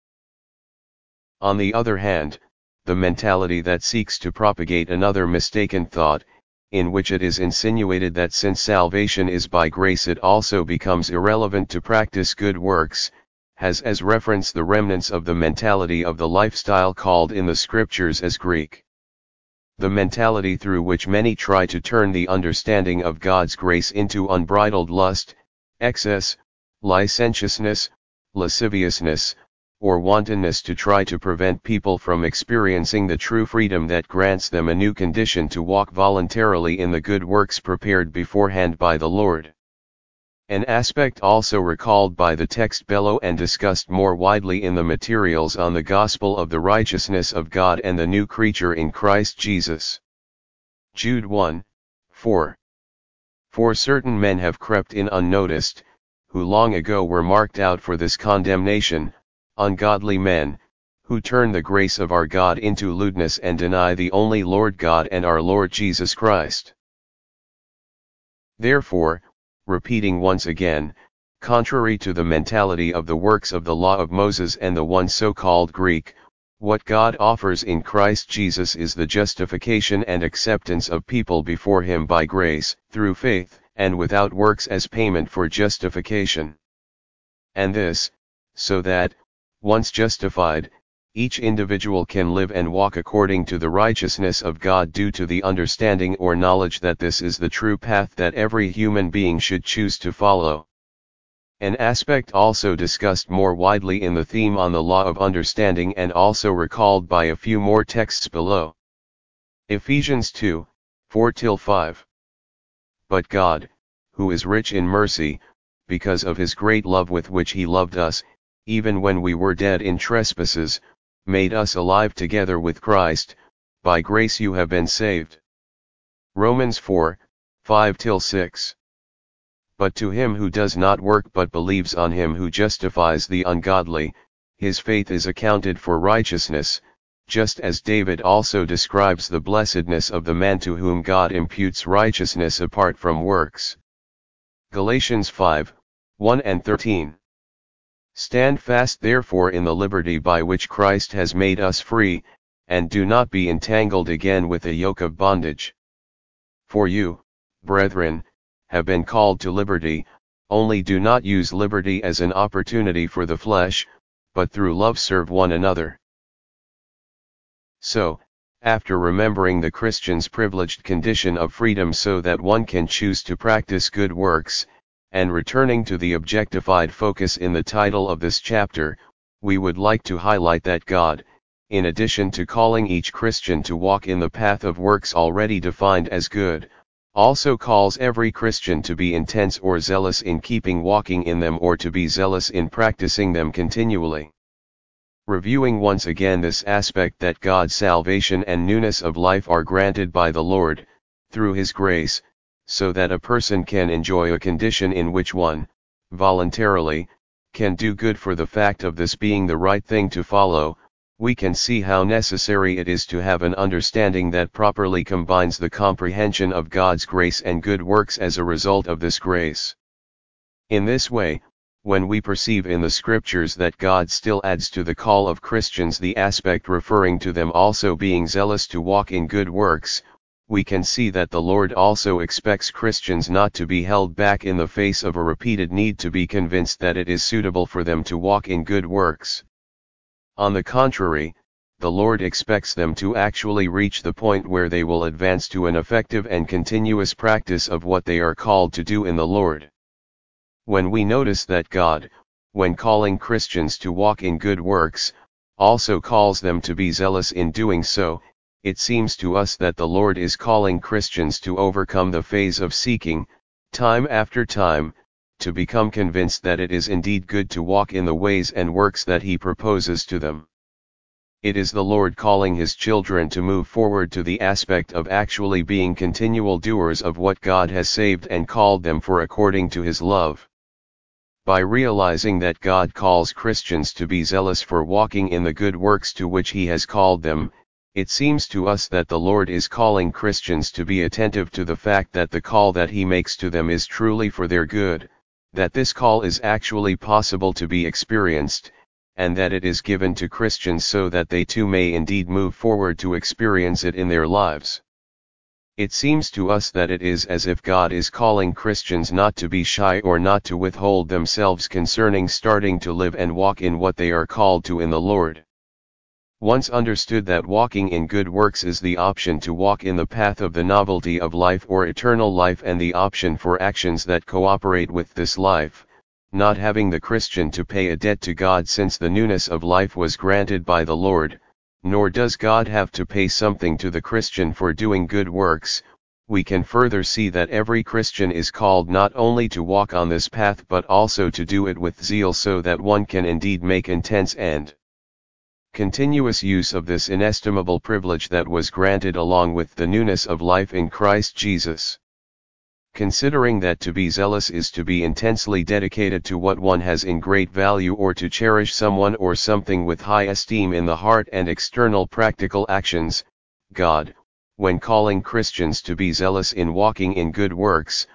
On the other hand, the mentality that seeks to propagate another mistaken thought, in which it is insinuated that since salvation is by grace it also becomes irrelevant to practice good works, has as reference the remnants of the mentality of the lifestyle called in the scriptures as Greek. The mentality through which many try to turn the understanding of God's grace into unbridled lust, excess, licentiousness, lasciviousness, or wantonness to try to prevent people from experiencing the true freedom that grants them a new condition to walk voluntarily in the good works prepared beforehand by the Lord. An aspect also recalled by the text below and discussed more widely in the materials on the gospel of the righteousness of God and the new creature in Christ Jesus. Jude one, four. For certain men have crept in unnoticed, who long ago were marked out for this condemnation, ungodly men, who turn the grace of our God into lewdness and deny the only Lord God and our Lord Jesus Christ. Therefore, repeating once again, Contrary to the mentality of the works of the law of Moses and the one so-called Greek, what God offers in Christ Jesus is the justification and acceptance of people before Him by grace, through faith, and without works as payment for justification. And this, so that, once justified, each individual can live and walk according to the righteousness of God due to the understanding or knowledge that this is the true path that every human being should choose to follow. An aspect also discussed more widely in the theme on the law of understanding and also recalled by a few more texts below. Ephesians two, four to five. But God, who is rich in mercy, because of His great love with which He loved us, even when we were dead in trespasses, made us alive together with Christ. By grace you have been saved. Romans four, five to six. But to him who does not work but believes on Him who justifies the ungodly, his faith is accounted for righteousness, just as David also describes the blessedness of the man to whom God imputes righteousness apart from works. Galatians five, one and thirteen. Stand fast therefore in the liberty by which Christ has made us free, and do not be entangled again with a yoke of bondage. For you, brethren, have been called to liberty, only do not use liberty as an opportunity for the flesh, but through love serve one another. So, after remembering the Christian's privileged condition of freedom so that one can choose to practice good works, and returning to the objectified focus in the title of this chapter, we would like to highlight that God, in addition to calling each Christian to walk in the path of works already defined as good, also calls every Christian to be intense or zealous in keeping walking in them or to be zealous in practicing them continually. Reviewing once again this aspect that God's salvation and newness of life are granted by the Lord, through His grace, so that a person can enjoy a condition in which one, voluntarily, can do good for the fact of this being the right thing to follow, we can see how necessary it is to have an understanding that properly combines the comprehension of God's grace and good works as a result of this grace. In this way, when we perceive in the Scriptures that God still adds to the call of Christians the aspect referring to them also being zealous to walk in good works, we can see that the Lord also expects Christians not to be held back in the face of a repeated need to be convinced that it is suitable for them to walk in good works. On the contrary, the Lord expects them to actually reach the point where they will advance to an effective and continuous practice of what they are called to do in the Lord. When we notice that God, when calling Christians to walk in good works, also calls them to be zealous in doing so, it seems to us that the Lord is calling Christians to overcome the phase of seeking, time after time, to become convinced that it is indeed good to walk in the ways and works that He proposes to them. It is the Lord calling His children to move forward to the aspect of actually being continual doers of what God has saved and called them for according to His love. By realizing that God calls Christians to be zealous for walking in the good works to which He has called them, it seems to us that the Lord is calling Christians to be attentive to the fact that the call that He makes to them is truly for their good, that this call is actually possible to be experienced, and that it is given to Christians so that they too may indeed move forward to experience it in their lives. It seems to us that it is as if God is calling Christians not to be shy or not to withhold themselves concerning starting to live and walk in what they are called to in the Lord. Once understood that walking in good works is the option to walk in the path of the novelty of life or eternal life and the option for actions that cooperate with this life, not having the Christian to pay a debt to God since the newness of life was granted by the Lord, nor does God have to pay something to the Christian for doing good works, we can further see that every Christian is called not only to walk on this path but also to do it with zeal so that one can indeed make intense and continuous use of this inestimable privilege that was granted along with the newness of life in Christ Jesus. Considering that to be zealous is to be intensely dedicated to what one has in great value or to cherish someone or something with high esteem in the heart and external practical actions, God, when calling Christians to be zealous in walking in good works,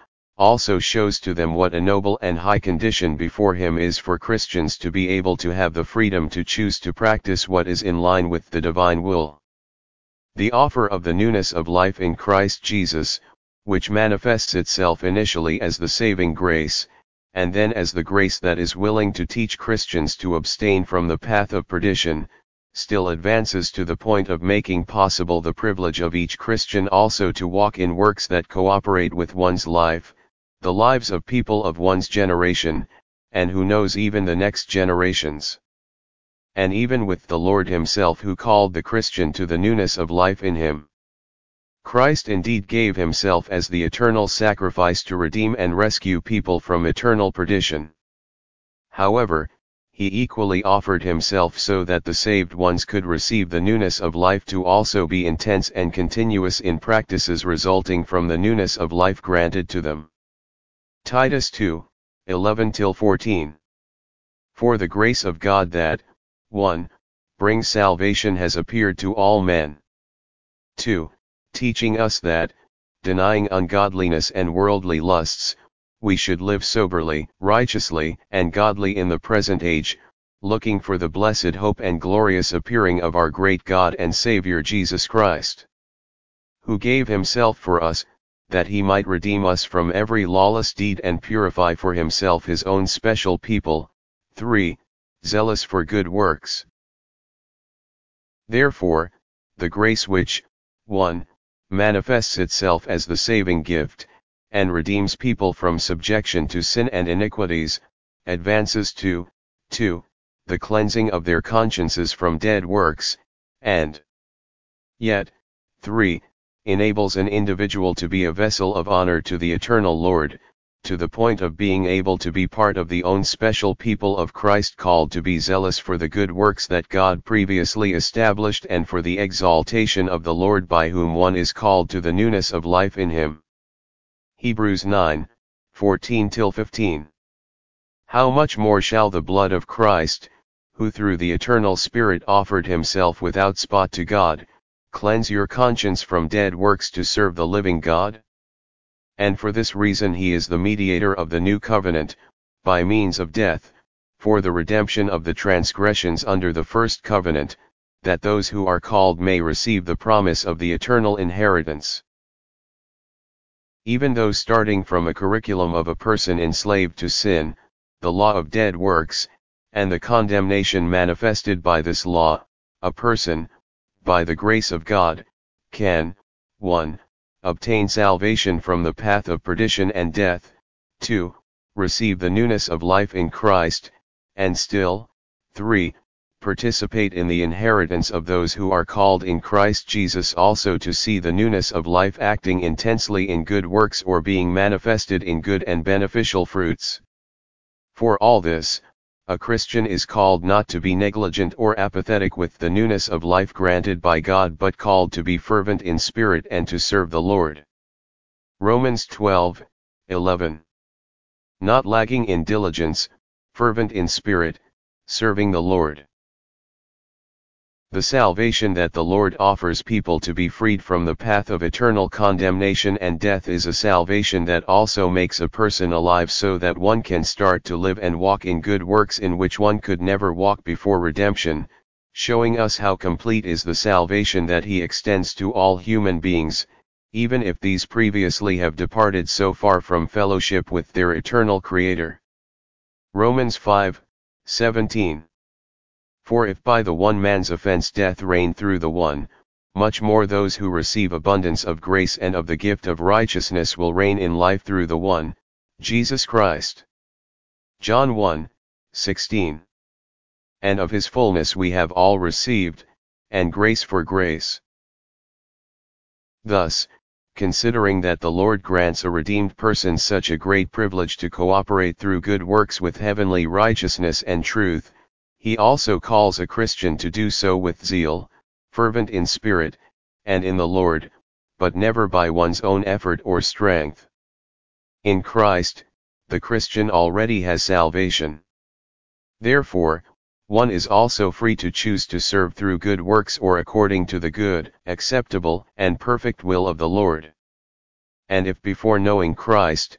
also shows to them what a noble and high condition before him is for Christians to be able to have the freedom to choose to practice what is in line with the divine will. The offer of the newness of life in Christ Jesus, which manifests itself initially as the saving grace, and then as the grace that is willing to teach Christians to abstain from the path of perdition, still advances to the point of making possible the privilege of each Christian also to walk in works that cooperate with one's life, the lives of people of one's generation, and who knows even the next generations. And even with the Lord himself who called the Christian to the newness of life in him. Christ indeed gave himself as the eternal sacrifice to redeem and rescue people from eternal perdition. However, he equally offered himself so that the saved ones could receive the newness of life to also be intense and continuous in practices resulting from the newness of life granted to them. Titus two, eleven to fourteen. For the grace of God that, one. brings salvation has appeared to all men. two. Teaching us that, denying ungodliness and worldly lusts, we should live soberly, righteously, and godly in the present age, looking for the blessed hope and glorious appearing of our great God and Savior Jesus Christ, who gave himself for us, that he might redeem us from every lawless deed and purify for himself his own special people. three. Zealous for good works. Therefore, the grace which, one. manifests itself as the saving gift, and redeems people from subjection to sin and iniquities, advances to, two. the cleansing of their consciences from dead works, and yet, three. enables an individual to be a vessel of honor to the eternal Lord, to the point of being able to be part of the own special people of Christ called to be zealous for the good works that God previously established and for the exaltation of the Lord by whom one is called to the newness of life in him. Hebrews nine, fourteen to fifteen. How much more shall the blood of Christ, who through the eternal Spirit offered himself without spot to God, cleanse your conscience from dead works to serve the living God? And for this reason he is the mediator of the new covenant, by means of death, for the redemption of the transgressions under the first covenant, that those who are called may receive the promise of the eternal inheritance. Even though starting from a curriculum of a person enslaved to sin, the law of dead works, and the condemnation manifested by this law, a person, by the grace of God, can, one. obtain salvation from the path of perdition and death, two. receive the newness of life in Christ, and still, three. participate in the inheritance of those who are called in Christ Jesus also to see the newness of life acting intensely in good works or being manifested in good and beneficial fruits. For all this, a Christian is called not to be negligent or apathetic with the newness of life granted by God but called to be fervent in spirit and to serve the Lord. Romans twelve, eleven. Not lagging in diligence, fervent in spirit, serving the Lord. The salvation that the Lord offers people to be freed from the path of eternal condemnation and death is a salvation that also makes a person alive so that one can start to live and walk in good works in which one could never walk before redemption, showing us how complete is the salvation that he extends to all human beings, even if these previously have departed so far from fellowship with their eternal Creator. Romans five, seventeen. For if by the one man's offense death reigned through the one, much more those who receive abundance of grace and of the gift of righteousness will reign in life through the one, Jesus Christ. John one, sixteen. And of his fullness we have all received, and grace for grace. Thus, considering that the Lord grants a redeemed person such a great privilege to cooperate through good works with heavenly righteousness and truth, he also calls a Christian to do so with zeal, fervent in spirit, and in the Lord, but never by one's own effort or strength. In Christ, the Christian already has salvation. Therefore, one is also free to choose to serve through good works or according to the good, acceptable, and perfect will of the Lord. And if before knowing Christ,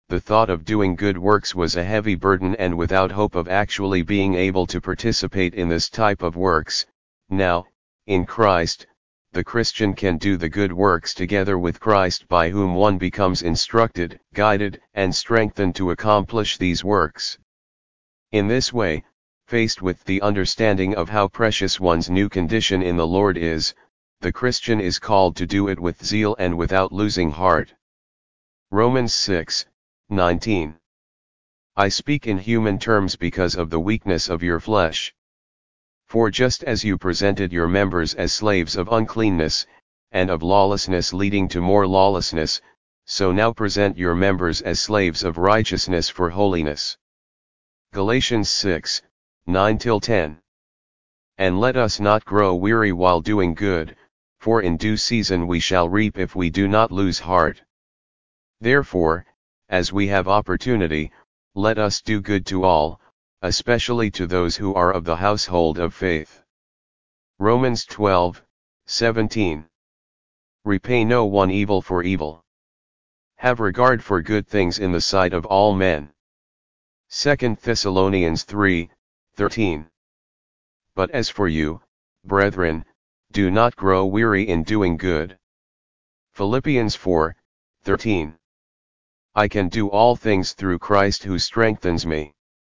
the thought of doing good works was a heavy burden, and without hope of actually being able to participate in this type of works. Now, in Christ, the Christian can do the good works together with Christ, by whom one becomes instructed, guided, and strengthened to accomplish these works. In this way, faced with the understanding of how precious one's new condition in the Lord is, the Christian is called to do it with zeal and without losing heart. Romans six nineteen. I speak in human terms because of the weakness of your flesh. For just as you presented your members as slaves of uncleanness, and of lawlessness leading to more lawlessness, so now present your members as slaves of righteousness for holiness. Galatians six nine till ten. And let us not grow weary while doing good, for in due season we shall reap if we do not lose heart. Therefore, as we have opportunity, let us do good to all, especially to those who are of the household of faith. Romans twelve seventeen. Repay no one evil for evil. Have regard for good things in the sight of all men. Second Thessalonians three thirteen. But as for you, brethren, do not grow weary in doing good. Philippians four thirteen. I can do all things through Christ who strengthens me.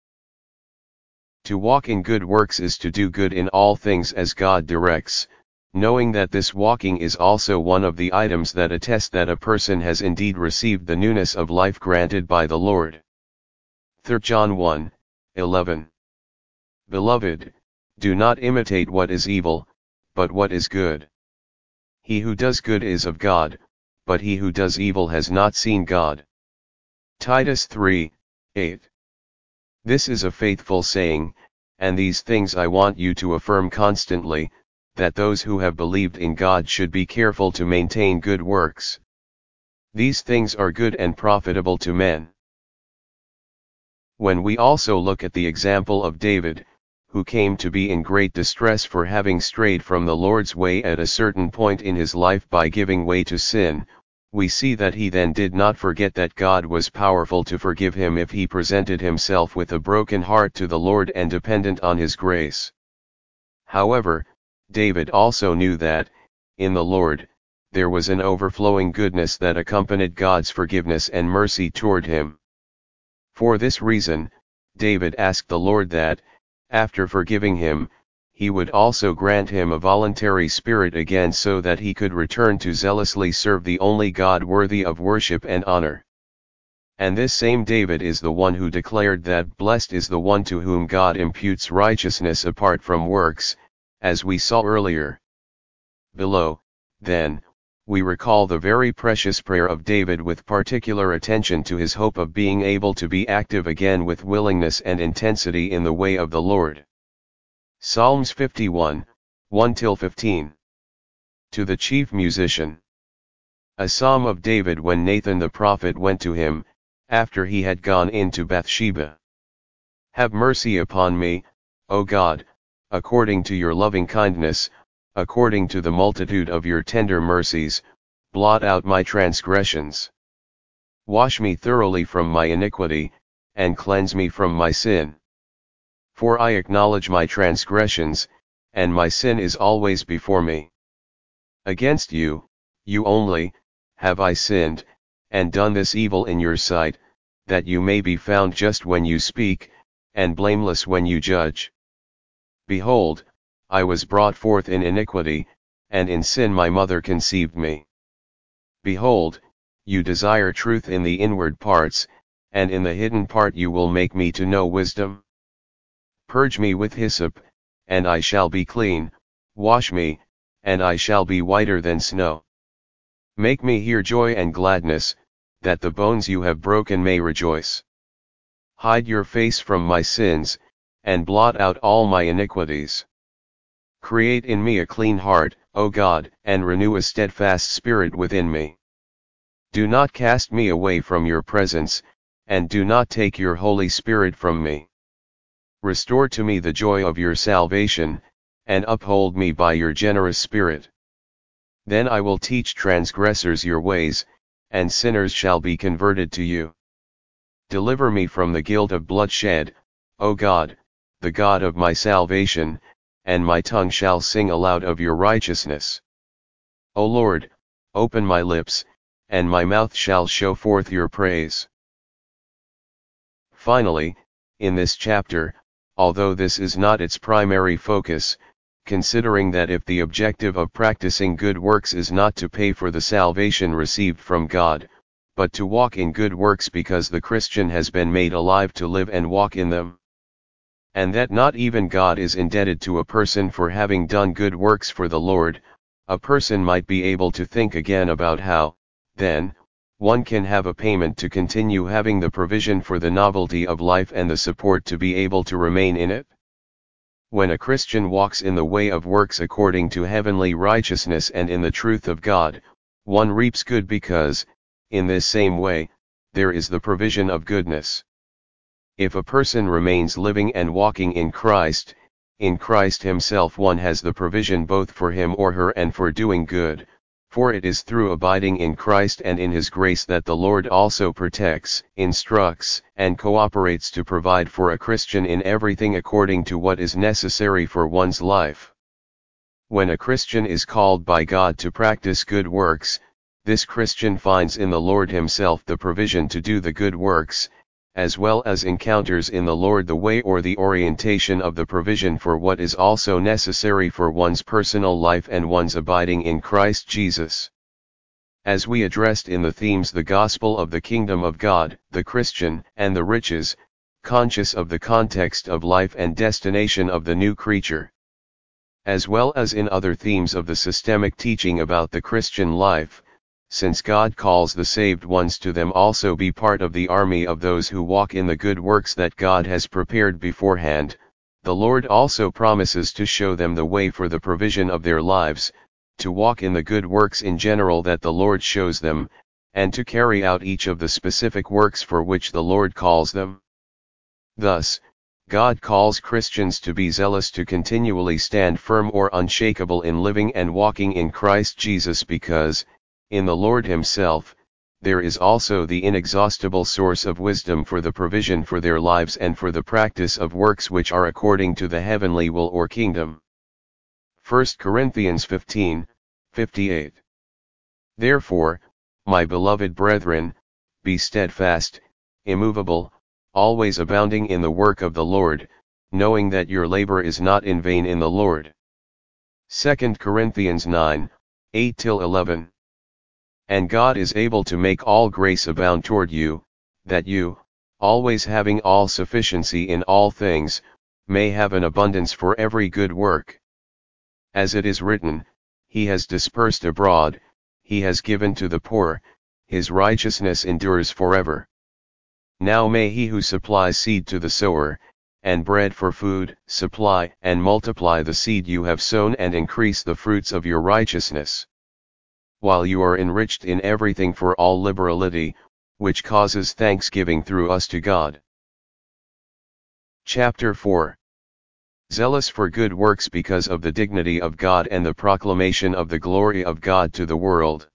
To walk in good works is to do good in all things as God directs, knowing that this walking is also one of the items that attest that a person has indeed received the newness of life granted by the Lord. Third John one eleven. Beloved, do not imitate what is evil, but what is good. He who does good is of God, but he who does evil has not seen God. Titus three eight. This is a faithful saying, and these things I want you to affirm constantly, that those who have believed in God should be careful to maintain good works. These things are good and profitable to men. When we also look at the example of David, who came to be in great distress for having strayed from the Lord's way at a certain point in his life by giving way to sin, we see that he then did not forget that God was powerful to forgive him if he presented himself with a broken heart to the Lord and dependent on his grace. However, David also knew that, in the Lord, there was an overflowing goodness that accompanied God's forgiveness and mercy toward him. For this reason, David asked the Lord that, after forgiving him, he would also grant him a voluntary spirit again so that he could return to zealously serve the only God worthy of worship and honor. And this same David is the one who declared that blessed is the one to whom God imputes righteousness apart from works, as we saw earlier. Below, then, we recall the very precious prayer of David with particular attention to his hope of being able to be active again with willingness and intensity in the way of the Lord. Psalms fifty-one, one till fifteen. To the chief musician. A psalm of David when Nathan the prophet went to him, after he had gone into Bathsheba. Have mercy upon me, O God, according to your loving kindness, according to the multitude of your tender mercies, blot out my transgressions. Wash me thoroughly from my iniquity, and cleanse me from my sin. For I acknowledge my transgressions, and my sin is always before me. Against you, you only, have I sinned, and done this evil in your sight, that you may be found just when you speak, and blameless when you judge. Behold, I was brought forth in iniquity, and in sin my mother conceived me. Behold, you desire truth in the inward parts, and in the hidden part you will make me to know wisdom. Purge me with hyssop, and I shall be clean, wash me, and I shall be whiter than snow. Make me hear joy and gladness, that the bones you have broken may rejoice. Hide your face from my sins, and blot out all my iniquities. Create in me a clean heart, O God, and renew a steadfast spirit within me. Do not cast me away from your presence, and do not take your Holy Spirit from me. Restore to me the joy of your salvation, and uphold me by your generous spirit. Then I will teach transgressors your ways, and sinners shall be converted to you. Deliver me from the guilt of bloodshed, O God, the God of my salvation, and my tongue shall sing aloud of your righteousness. O Lord, open my lips, and my mouth shall show forth your praise. Finally, in this chapter, although this is not its primary focus, considering that if the objective of practicing good works is not to pay for the salvation received from God, but to walk in good works because the Christian has been made alive to live and walk in them, and that not even God is indebted to a person for having done good works for the Lord, a person might be able to think again about how, then, one can have a payment to continue having the provision for the novelty of life and the support to be able to remain in it. When a Christian walks in the way of works according to heavenly righteousness and in the truth of God, one reaps good because, in this same way, there is the provision of goodness. If a person remains living and walking in Christ, in Christ himself one has the provision both for him or her and for doing good, for it is through abiding in Christ and in His grace that the Lord also protects, instructs, and cooperates to provide for a Christian in everything according to what is necessary for one's life. When a Christian is called by God to practice good works, this Christian finds in the Lord Himself the provision to do the good works, as well as encounters in the Lord the way or the orientation of the provision for what is also necessary for one's personal life and one's abiding in Christ Jesus. As we addressed in the themes the gospel of the kingdom of God, the Christian, and the riches, conscious of the context of life and destination of the new creature, as well as in other themes of the systemic teaching about the Christian life, since God calls the saved ones to them also be part of the army of those who walk in the good works that God has prepared beforehand, the Lord also promises to show them the way for the provision of their lives, to walk in the good works in general that the Lord shows them, and to carry out each of the specific works for which the Lord calls them. Thus, God calls Christians to be zealous to continually stand firm or unshakable in living and walking in Christ Jesus because, in the Lord Himself, there is also the inexhaustible source of wisdom for the provision for their lives and for the practice of works which are according to the heavenly will or kingdom. First Corinthians fifteen, fifty-eight. Therefore, my beloved brethren, be steadfast, immovable, always abounding in the work of the Lord, knowing that your labor is not in vain in the Lord. Second Corinthians nine, eight till eleven. And God is able to make all grace abound toward you, that you, always having all sufficiency in all things, may have an abundance for every good work. As it is written, He has dispersed abroad, He has given to the poor, His righteousness endures forever. Now may He who supplies seed to the sower, and bread for food, supply and multiply the seed you have sown and increase the fruits of your righteousness, while you are enriched in everything for all liberality, which causes thanksgiving through us to God. Chapter four. Zealous for good works because of the dignity of God and the proclamation of the glory of God to the world.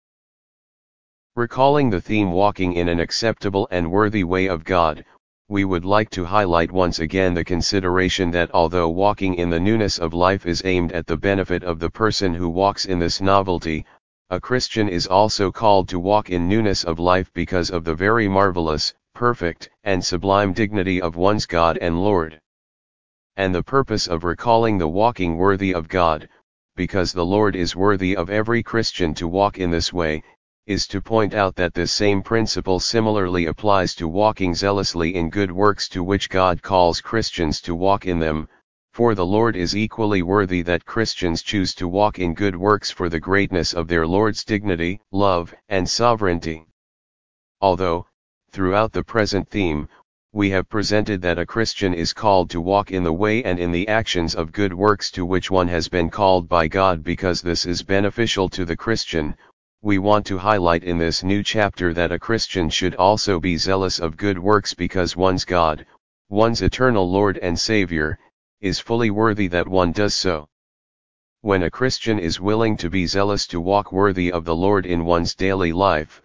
Recalling the theme walking in an acceptable and worthy way of God, we would like to highlight once again the consideration that although walking in the newness of life is aimed at the benefit of the person who walks in this novelty, a Christian is also called to walk in newness of life because of the very marvelous, perfect, and sublime dignity of one's God and Lord. And the purpose of recalling the walking worthy of God, because the Lord is worthy of every Christian to walk in this way, is to point out that this same principle similarly applies to walking zealously in good works to which God calls Christians to walk in them, for the Lord is equally worthy that Christians choose to walk in good works for the greatness of their Lord's dignity, love, and sovereignty. Although, throughout the present theme, we have presented that a Christian is called to walk in the way and in the actions of good works to which one has been called by God because this is beneficial to the Christian, we want to highlight in this new chapter that a Christian should also be zealous of good works because one's God, one's eternal Lord and Savior, is fully worthy that one does so. When a Christian is willing to be zealous to walk worthy of the Lord in one's daily life,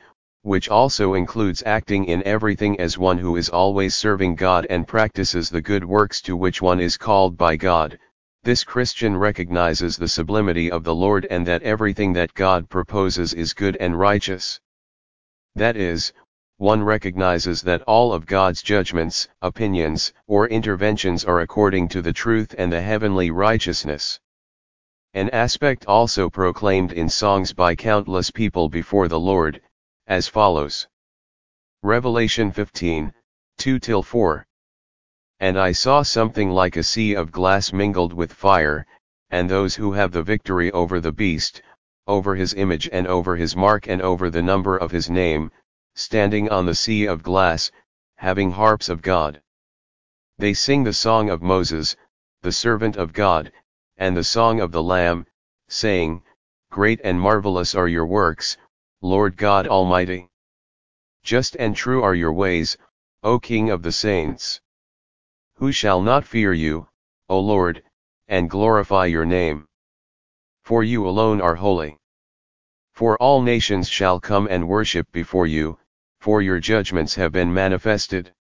which also includes acting in everything as one who is always serving God and practices the good works to which one is called by God. This Christian recognizes the sublimity of the Lord and that everything that God proposes is good and righteous. That is, one recognizes that all of God's judgments, opinions, or interventions are according to the truth and the heavenly righteousness. An aspect also proclaimed in songs by countless people before the Lord, as follows. Revelation fifteen, two to four. And I saw something like a sea of glass mingled with fire, and those who have the victory over the beast, over his image and over his mark and over the number of his name, standing on the sea of glass, having harps of God. They sing the song of Moses, the servant of God, and the song of the Lamb, saying, Great and marvelous are your works, Lord God Almighty. Just and true are your ways, O King of the saints. Who shall not fear you, O Lord, and glorify your name? For you alone are holy. For all nations shall come and worship before you, for your judgments have been manifested.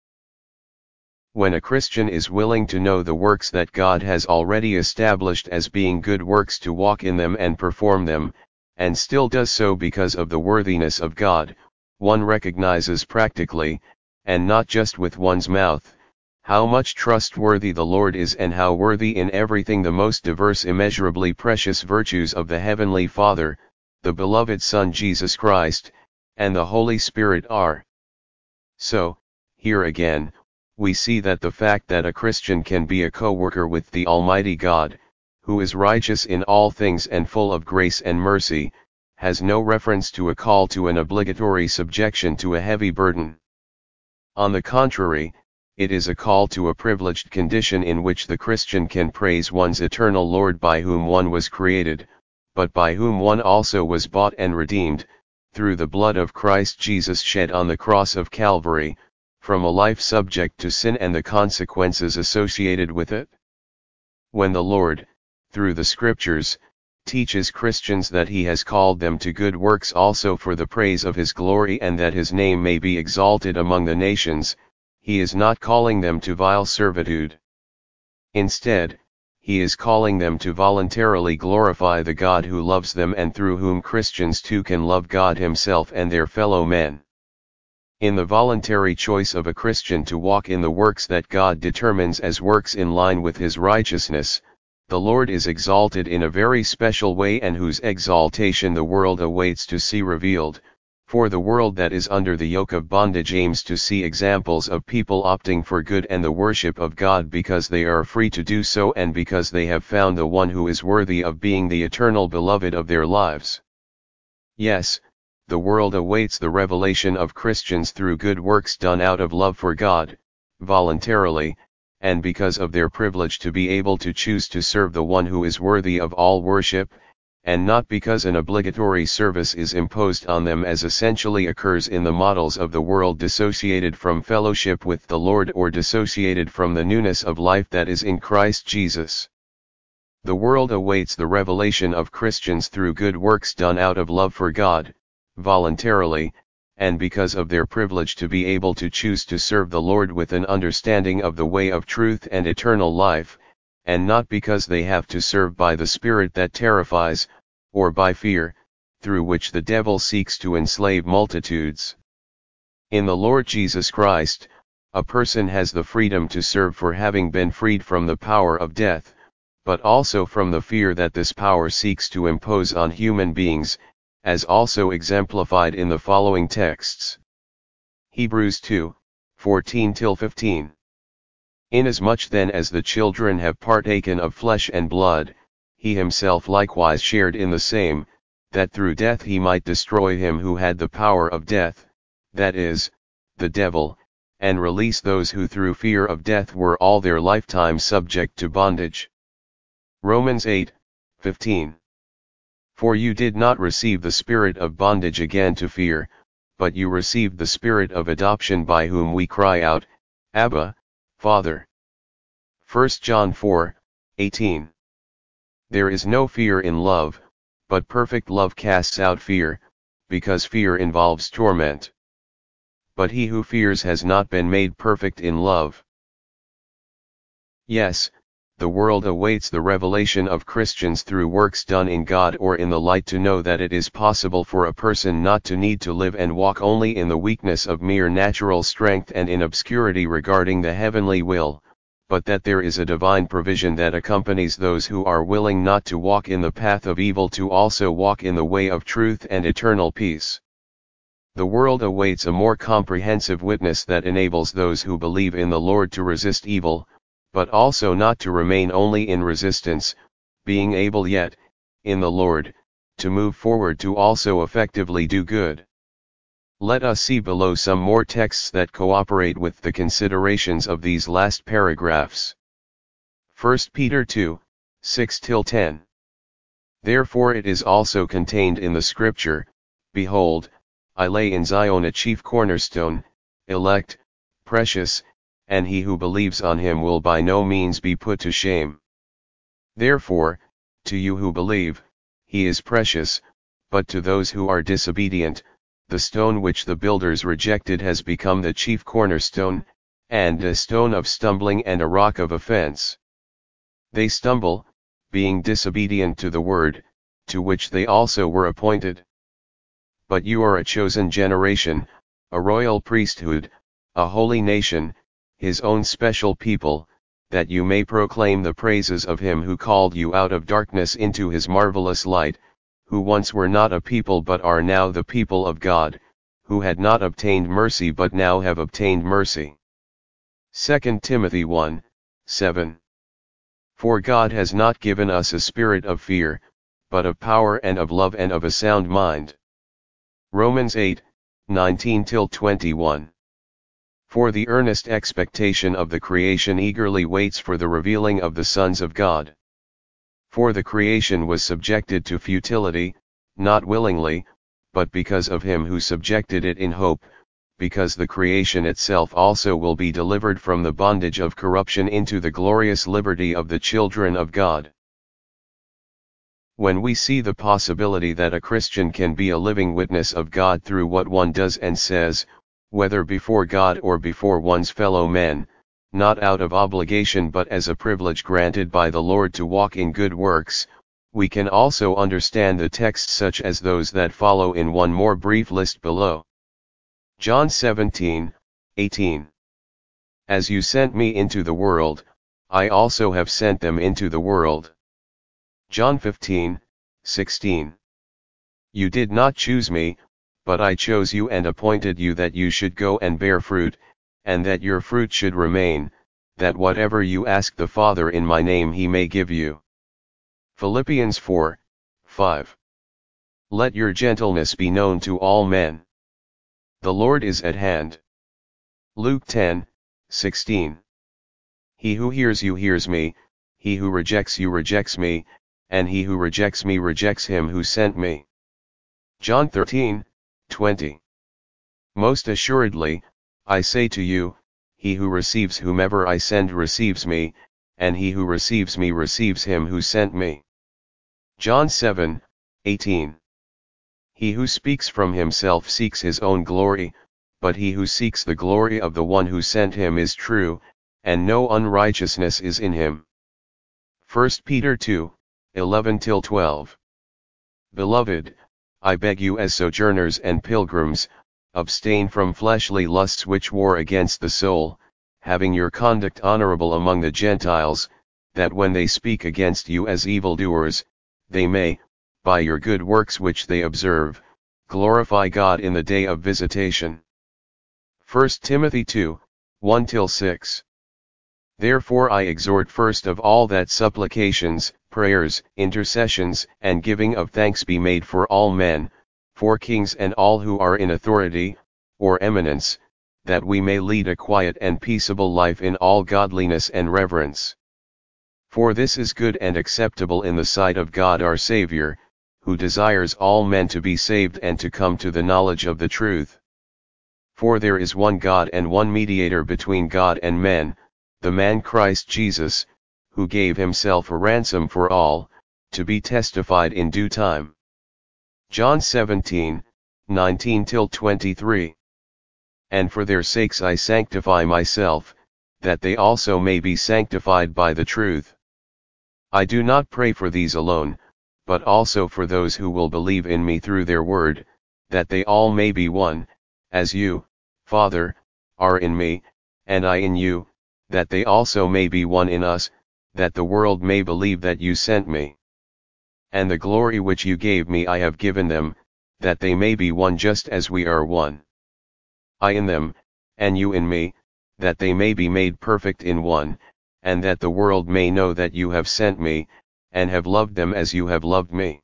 When a Christian is willing to know the works that God has already established as being good works to walk in them and perform them, and still does so because of the worthiness of God, one recognizes practically, and not just with one's mouth, how much trustworthy the Lord is and how worthy in everything the most diverse immeasurably precious virtues of the Heavenly Father, the beloved Son Jesus Christ, and the Holy Spirit are. So, here again, we see that the fact that a Christian can be a co-worker with the Almighty God, who is righteous in all things and full of grace and mercy, has no reference to a call to an obligatory subjection to a heavy burden. On the contrary, it is a call to a privileged condition in which the Christian can praise one's eternal Lord by whom one was created, but by whom one also was bought and redeemed, through the blood of Christ Jesus shed on the cross of Calvary, from a life subject to sin and the consequences associated with it. When the Lord, through the Scriptures, teaches Christians that He has called them to good works also for the praise of His glory and that His name may be exalted among the nations, He is not calling them to vile servitude. Instead, He is calling them to voluntarily glorify the God who loves them and through whom Christians too can love God Himself and their fellow men. In the voluntary choice of a Christian to walk in the works that God determines as works in line with His righteousness, the Lord is exalted in a very special way and whose exaltation the world awaits to see revealed, for the world that is under the yoke of bondage aims to see examples of people opting for good and the worship of God because they are free to do so and because they have found the one who is worthy of being the eternal beloved of their lives. Yes, the world awaits the revelation of Christians through good works done out of love for God, voluntarily, and because of their privilege to be able to choose to serve the one who is worthy of all worship, and not because an obligatory service is imposed on them as essentially occurs in the models of the world dissociated from fellowship with the Lord or dissociated from the newness of life that is in Christ Jesus. The world awaits the revelation of Christians through good works done out of love for God, voluntarily, and because of their privilege to be able to choose to serve the Lord with an understanding of the way of truth and eternal life, and not because they have to serve by the spirit that terrifies, or by fear, through which the devil seeks to enslave multitudes. In the Lord Jesus Christ, a person has the freedom to serve for having been freed from the power of death, but also from the fear that this power seeks to impose on human beings, as also exemplified in the following texts. Hebrews two, fourteen to fifteen. Inasmuch then as the children have partaken of flesh and blood, he himself likewise shared in the same, that through death he might destroy him who had the power of death, that is, the devil, and release those who through fear of death were all their lifetime subject to bondage. Romans eight, fifteen. For you did not receive the spirit of bondage again to fear, but you received the spirit of adoption by whom we cry out, Abba, Father. First John four, eighteen. There is no fear in love, but perfect love casts out fear, because fear involves torment. But he who fears has not been made perfect in love. Yes, the world awaits the revelation of Christians through works done in God or in the light to know that it is possible for a person not to need to live and walk only in the weakness of mere natural strength and in obscurity regarding the heavenly will, but that there is a divine provision that accompanies those who are willing not to walk in the path of evil to also walk in the way of truth and eternal peace. The world awaits a more comprehensive witness that enables those who believe in the Lord to resist evil, but also not to remain only in resistance, being able yet, in the Lord, to move forward to also effectively do good. Let us see below some more texts that cooperate with the considerations of these last paragraphs. First Peter two, six to ten. Therefore it is also contained in the Scripture, Behold, I lay in Zion a chief cornerstone, elect, precious, and he who believes on him will by no means be put to shame. Therefore, to you who believe, he is precious, but to those who are disobedient, the stone which the builders rejected has become the chief cornerstone, and a stone of stumbling and a rock of offense. They stumble, being disobedient to the word, to which they also were appointed. But you are a chosen generation, a royal priesthood, a holy nation, his own special people, that you may proclaim the praises of him who called you out of darkness into his marvelous light, who once were not a people but are now the people of God, who had not obtained mercy but now have obtained mercy. Second Timothy one, seven. For God has not given us a spirit of fear, but of power and of love and of a sound mind. Romans eight, nineteen to twenty-one. For the earnest expectation of the creation eagerly waits for the revealing of the sons of God. For the creation was subjected to futility, not willingly, but because of him who subjected it in hope, because the creation itself also will be delivered from the bondage of corruption into the glorious liberty of the children of God. When we see the possibility that a Christian can be a living witness of God through what one does and says, whether before God or before one's fellow men, not out of obligation but as a privilege granted by the Lord to walk in good works, we can also understand the texts such as those that follow in one more brief list below. John seventeen, eighteen. As you sent me into the world, I also have sent them into the world. John fifteen, sixteen. You did not choose me, but I chose you and appointed you that you should go and bear fruit, and that your fruit should remain, that whatever you ask the Father in my name he may give you. Philippians four, five. Let your gentleness be known to all men. The Lord is at hand. Luke ten, sixteen. He who hears you hears me, he who rejects you rejects me, and he who rejects me rejects him who sent me. John thirteen, twenty. Most assuredly, I say to you, he who receives whomever I send receives me, and he who receives me receives him who sent me. John seven, eighteen. He who speaks from himself seeks his own glory, but he who seeks the glory of the one who sent him is true, and no unrighteousness is in him. First Peter two, eleven to twelve. Beloved, I beg you as sojourners and pilgrims, abstain from fleshly lusts which war against the soul, having your conduct honorable among the Gentiles, that when they speak against you as evildoers, they may, by your good works which they observe, glorify God in the day of visitation. First Timothy two, one to six. Therefore I exhort first of all that supplications, prayers, intercessions, and giving of thanks be made for all men, for kings and all who are in authority, or eminence, that we may lead a quiet and peaceable life in all godliness and reverence. For this is good and acceptable in the sight of God our Saviour, who desires all men to be saved and to come to the knowledge of the truth. For there is one God and one mediator between God and men, the man Christ Jesus, who gave himself a ransom for all, to be testified in due time. John seventeen, nineteen till twenty-three. And for their sakes I sanctify myself, that they also may be sanctified by the truth. I do not pray for these alone, but also for those who will believe in me through their word, that they all may be one, as you, Father, are in me, and I in you, that they also may be one in us, that the world may believe that you sent me. And the glory which you gave me I have given them, that they may be one just as we are one. I in them, and you in me, that they may be made perfect in one, and that the world may know that you have sent me, and have loved them as you have loved me.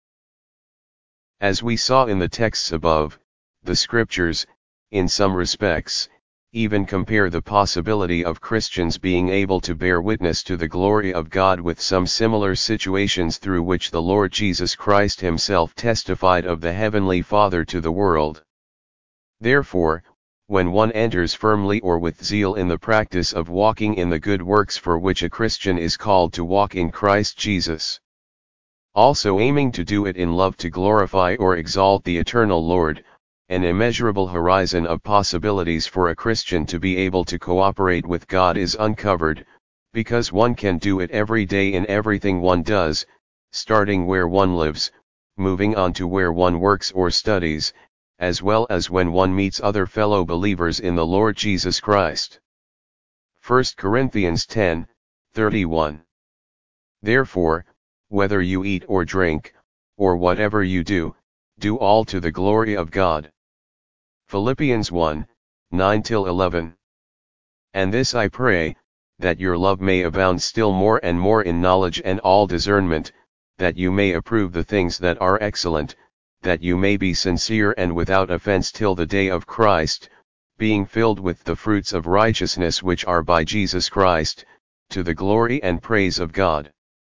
As we saw in the texts above, the scriptures, in some respects, even compare the possibility of Christians being able to bear witness to the glory of God with some similar situations through which the Lord Jesus Christ himself testified of the Heavenly Father to the world. Therefore, when one enters firmly or with zeal in the practice of walking in the good works for which a Christian is called to walk in Christ Jesus, also aiming to do it in love to glorify or exalt the eternal Lord, an immeasurable horizon of possibilities for a Christian to be able to cooperate with God is uncovered, because one can do it every day in everything one does, starting where one lives, moving on to where one works or studies, as well as when one meets other fellow believers in the Lord Jesus Christ. First Corinthians ten, thirty-one. Therefore, whether you eat or drink, or whatever you do, do all to the glory of God. Philippians one, nine till eleven. And this I pray, that your love may abound still more and more in knowledge and all discernment, that you may approve the things that are excellent, that you may be sincere and without offense till the day of Christ, being filled with the fruits of righteousness which are by Jesus Christ, to the glory and praise of God.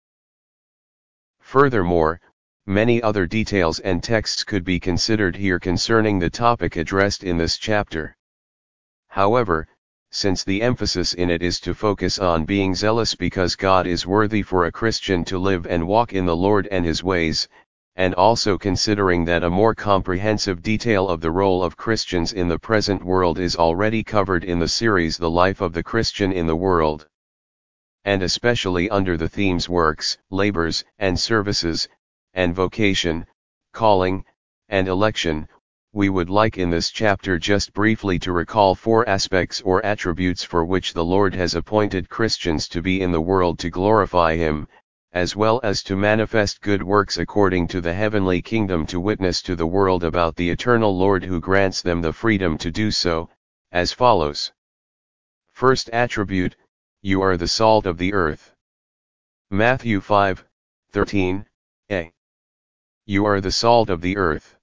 Furthermore, many other details and texts could be considered here concerning the topic addressed in this chapter. However, since the emphasis in it is to focus on being zealous because God is worthy for a Christian to live and walk in the Lord and His ways, and also considering that a more comprehensive detail of the role of Christians in the present world is already covered in the series The Life of the Christian in the World, and especially under the themes works, labors, and services, and vocation, calling, and election, we would like in this chapter just briefly to recall four aspects or attributes for which the Lord has appointed Christians to be in the world to glorify Him, as well as to manifest good works according to the heavenly kingdom to witness to the world about the eternal Lord who grants them the freedom to do so, as follows. First attribute, you are the salt of the earth. Matthew five, thirteen, a. You are the salt of the earth.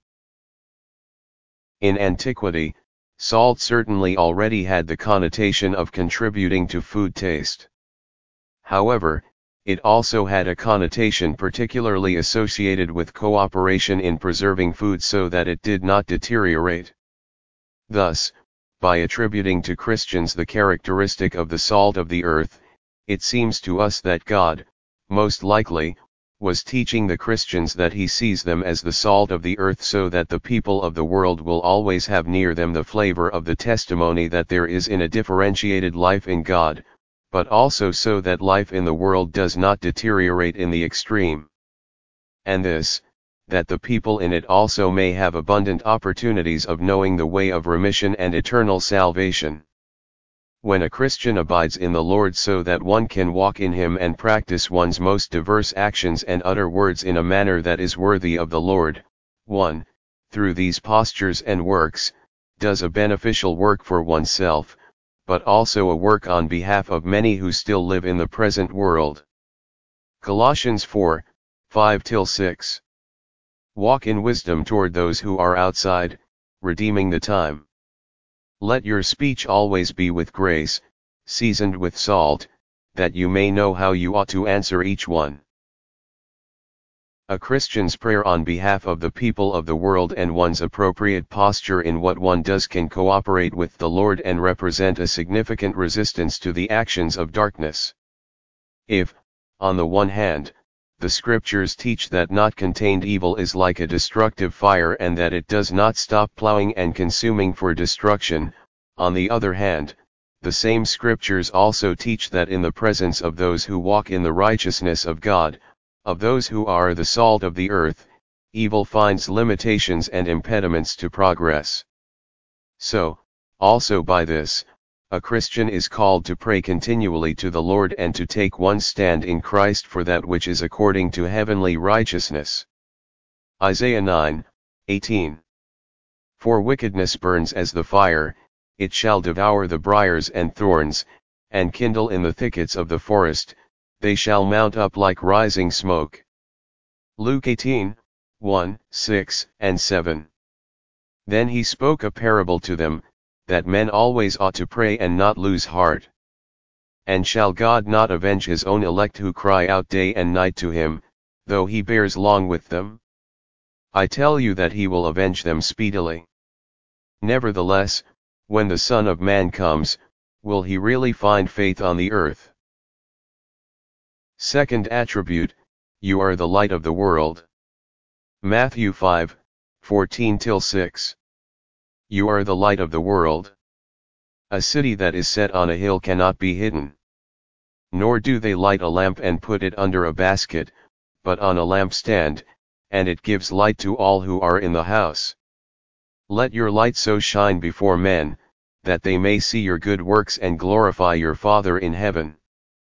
In antiquity, salt certainly already had the connotation of contributing to food taste. However, it also had a connotation particularly associated with cooperation in preserving food so that it did not deteriorate. Thus, by attributing to Christians the characteristic of the salt of the earth, it seems to us that God, most likely, was teaching the Christians that He sees them as the salt of the earth so that the people of the world will always have near them the flavor of the testimony that there is in a differentiated life in God, but also so that life in the world does not deteriorate in the extreme. And this, that the people in it also may have abundant opportunities of knowing the way of remission and eternal salvation. When a Christian abides in the Lord so that one can walk in Him and practice one's most diverse actions and utter words in a manner that is worthy of the Lord, one, through these postures and works, does a beneficial work for oneself, but also a work on behalf of many who still live in the present world. Colossians four, five till six. Walk in wisdom toward those who are outside, redeeming the time. Let your speech always be with grace, seasoned with salt, that you may know how you ought to answer each one. A Christian's prayer on behalf of the people of the world and one's appropriate posture in what one does can cooperate with the Lord and represent a significant resistance to the actions of darkness. If, on the one hand, the scriptures teach that not contained evil is like a destructive fire and that it does not stop plowing and consuming for destruction. On the other hand, the same scriptures also teach that in the presence of those who walk in the righteousness of God, of those who are the salt of the earth, evil finds limitations and impediments to progress. So, also by this, a Christian is called to pray continually to the Lord and to take one's stand in Christ for that which is according to heavenly righteousness. Isaiah nine, eighteen. For wickedness burns as the fire, it shall devour the briars and thorns, and kindle in the thickets of the forest, they shall mount up like rising smoke. Luke eighteen, one, six, and seven. Then he spoke a parable to them, that men always ought to pray and not lose heart. And shall God not avenge his own elect who cry out day and night to him, though he bears long with them? I tell you that he will avenge them speedily. Nevertheless, when the Son of Man comes, will he really find faith on the earth? Second attribute, you are the light of the world. Matthew five, fourteen till six. You are the light of the world. A city that is set on a hill cannot be hidden. Nor do they light a lamp and put it under a basket, but on a lampstand, and it gives light to all who are in the house. Let your light so shine before men, that they may see your good works and glorify your Father in heaven.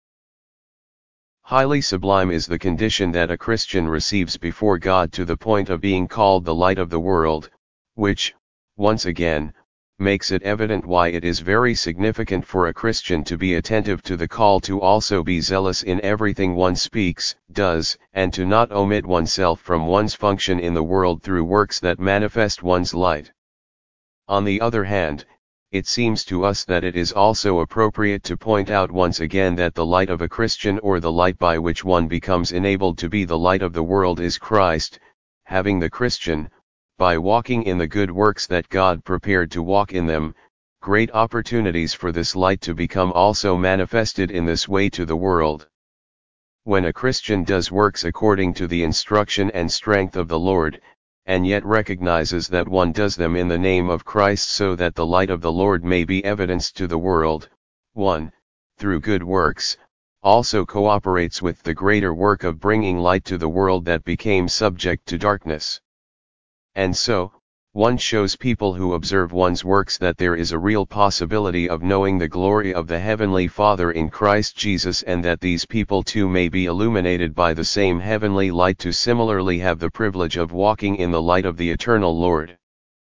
Highly sublime is the condition that a Christian receives before God to the point of being called the light of the world, which, once again, makes it evident why it is very significant for a Christian to be attentive to the call to also be zealous in everything one speaks, does, and to not omit oneself from one's function in the world through works that manifest one's light. On the other hand, it seems to us that it is also appropriate to point out once again that the light of a Christian, or the light by which one becomes enabled to be the light of the world, is Christ, having the Christian, by walking in the good works that God prepared to walk in them, great opportunities for this light to become also manifested in this way to the world. When a Christian does works according to the instruction and strength of the Lord, and yet recognizes that one does them in the name of Christ so that the light of the Lord may be evidenced to the world, one, through good works, also cooperates with the greater work of bringing light to the world that became subject to darkness. And so, one shows people who observe one's works that there is a real possibility of knowing the glory of the Heavenly Father in Christ Jesus, and that these people too may be illuminated by the same heavenly light to similarly have the privilege of walking in the light of the eternal Lord.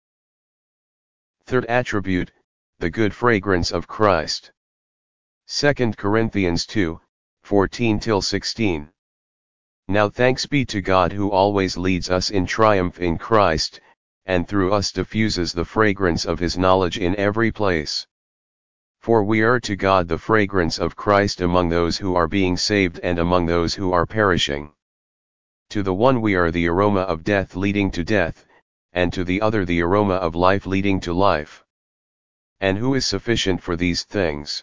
Third attribute, the good fragrance of Christ. Second Corinthians two, fourteen till sixteen. Now thanks be to God who always leads us in triumph in Christ, and through us diffuses the fragrance of his knowledge in every place. For we are to God the fragrance of Christ among those who are being saved and among those who are perishing. To the one we are the aroma of death leading to death, and to the other the aroma of life leading to life. And who is sufficient for these things?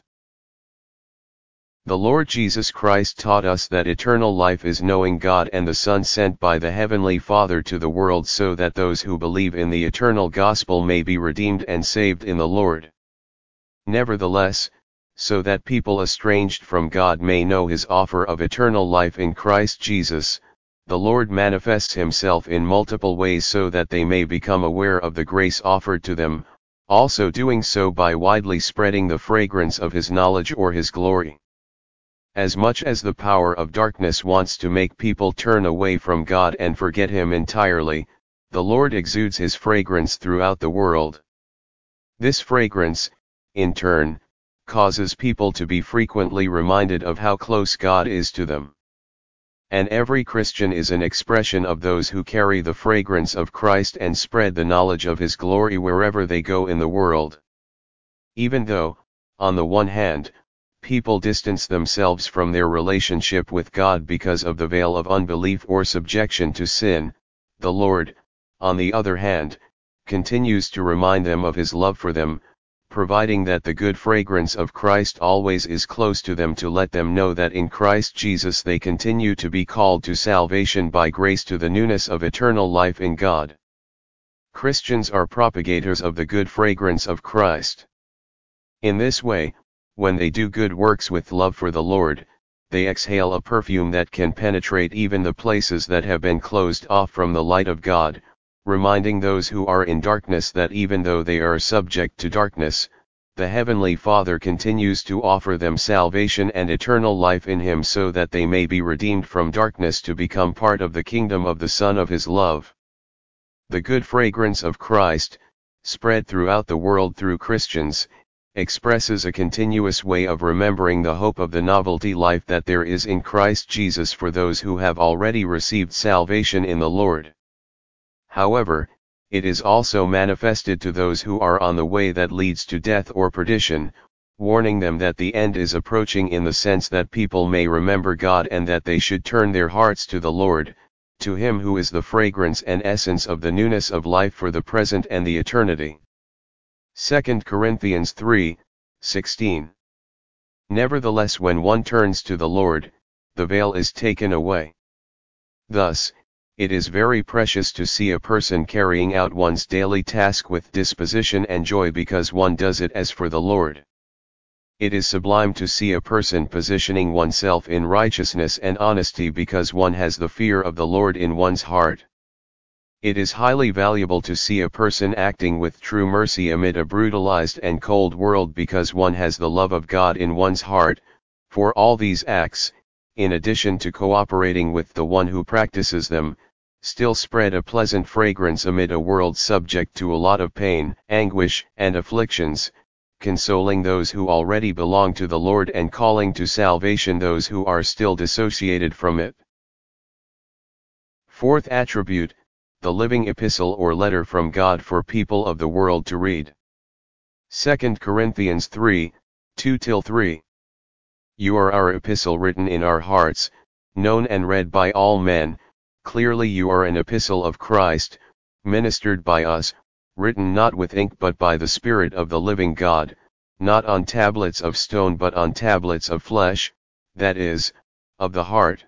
The Lord Jesus Christ taught us that eternal life is knowing God and the Son sent by the Heavenly Father to the world, so that those who believe in the eternal gospel may be redeemed and saved in the Lord. Nevertheless, so that people estranged from God may know his offer of eternal life in Christ Jesus, the Lord manifests himself in multiple ways so that they may become aware of the grace offered to them, also doing so by widely spreading the fragrance of his knowledge or his glory. As much as the power of darkness wants to make people turn away from God and forget him entirely, the Lord exudes his fragrance throughout the world. This fragrance, in turn, causes people to be frequently reminded of how close God is to them. And every Christian is an expression of those who carry the fragrance of Christ and spread the knowledge of his glory wherever they go in the world. Even though, on the one hand, people distance themselves from their relationship with God because of the veil of unbelief or subjection to sin, the Lord, on the other hand, continues to remind them of his love for them, providing that the good fragrance of Christ always is close to them to let them know that in Christ Jesus they continue to be called to salvation by grace to the newness of eternal life in God. Christians are propagators of the good fragrance of Christ. In this way, when they do good works with love for the Lord, they exhale a perfume that can penetrate even the places that have been closed off from the light of God, reminding those who are in darkness that even though they are subject to darkness, the Heavenly Father continues to offer them salvation and eternal life in Him so that they may be redeemed from darkness to become part of the kingdom of the Son of His love. The good fragrance of Christ, spread throughout the world through Christians, expresses a continuous way of remembering the hope of the novelty life that there is in Christ Jesus for those who have already received salvation in the Lord. However, it is also manifested to those who are on the way that leads to death or perdition, warning them that the end is approaching in the sense that people may remember God and that they should turn their hearts to the Lord, to Him who is the fragrance and essence of the newness of life for the present and the eternity. Second Corinthians three, sixteen. Nevertheless, when one turns to the Lord, the veil is taken away. Thus, it is very precious to see a person carrying out one's daily task with disposition and joy because one does it as for the Lord. It is sublime to see a person positioning oneself in righteousness and honesty because one has the fear of the Lord in one's heart. It is highly valuable to see a person acting with true mercy amid a brutalized and cold world because one has the love of God in one's heart, for all these acts, in addition to cooperating with the one who practices them, still spread a pleasant fragrance amid a world subject to a lot of pain, anguish, and afflictions, consoling those who already belong to the Lord and calling to salvation those who are still dissociated from it. Fourth attribute, the living epistle or letter from God for people of the world to read. Second Corinthians three, two to three. You are our epistle written in our hearts, known and read by all men. Clearly you are an epistle of Christ, ministered by us, written not with ink but by the Spirit of the living God, not on tablets of stone but on tablets of flesh, that is, of the heart.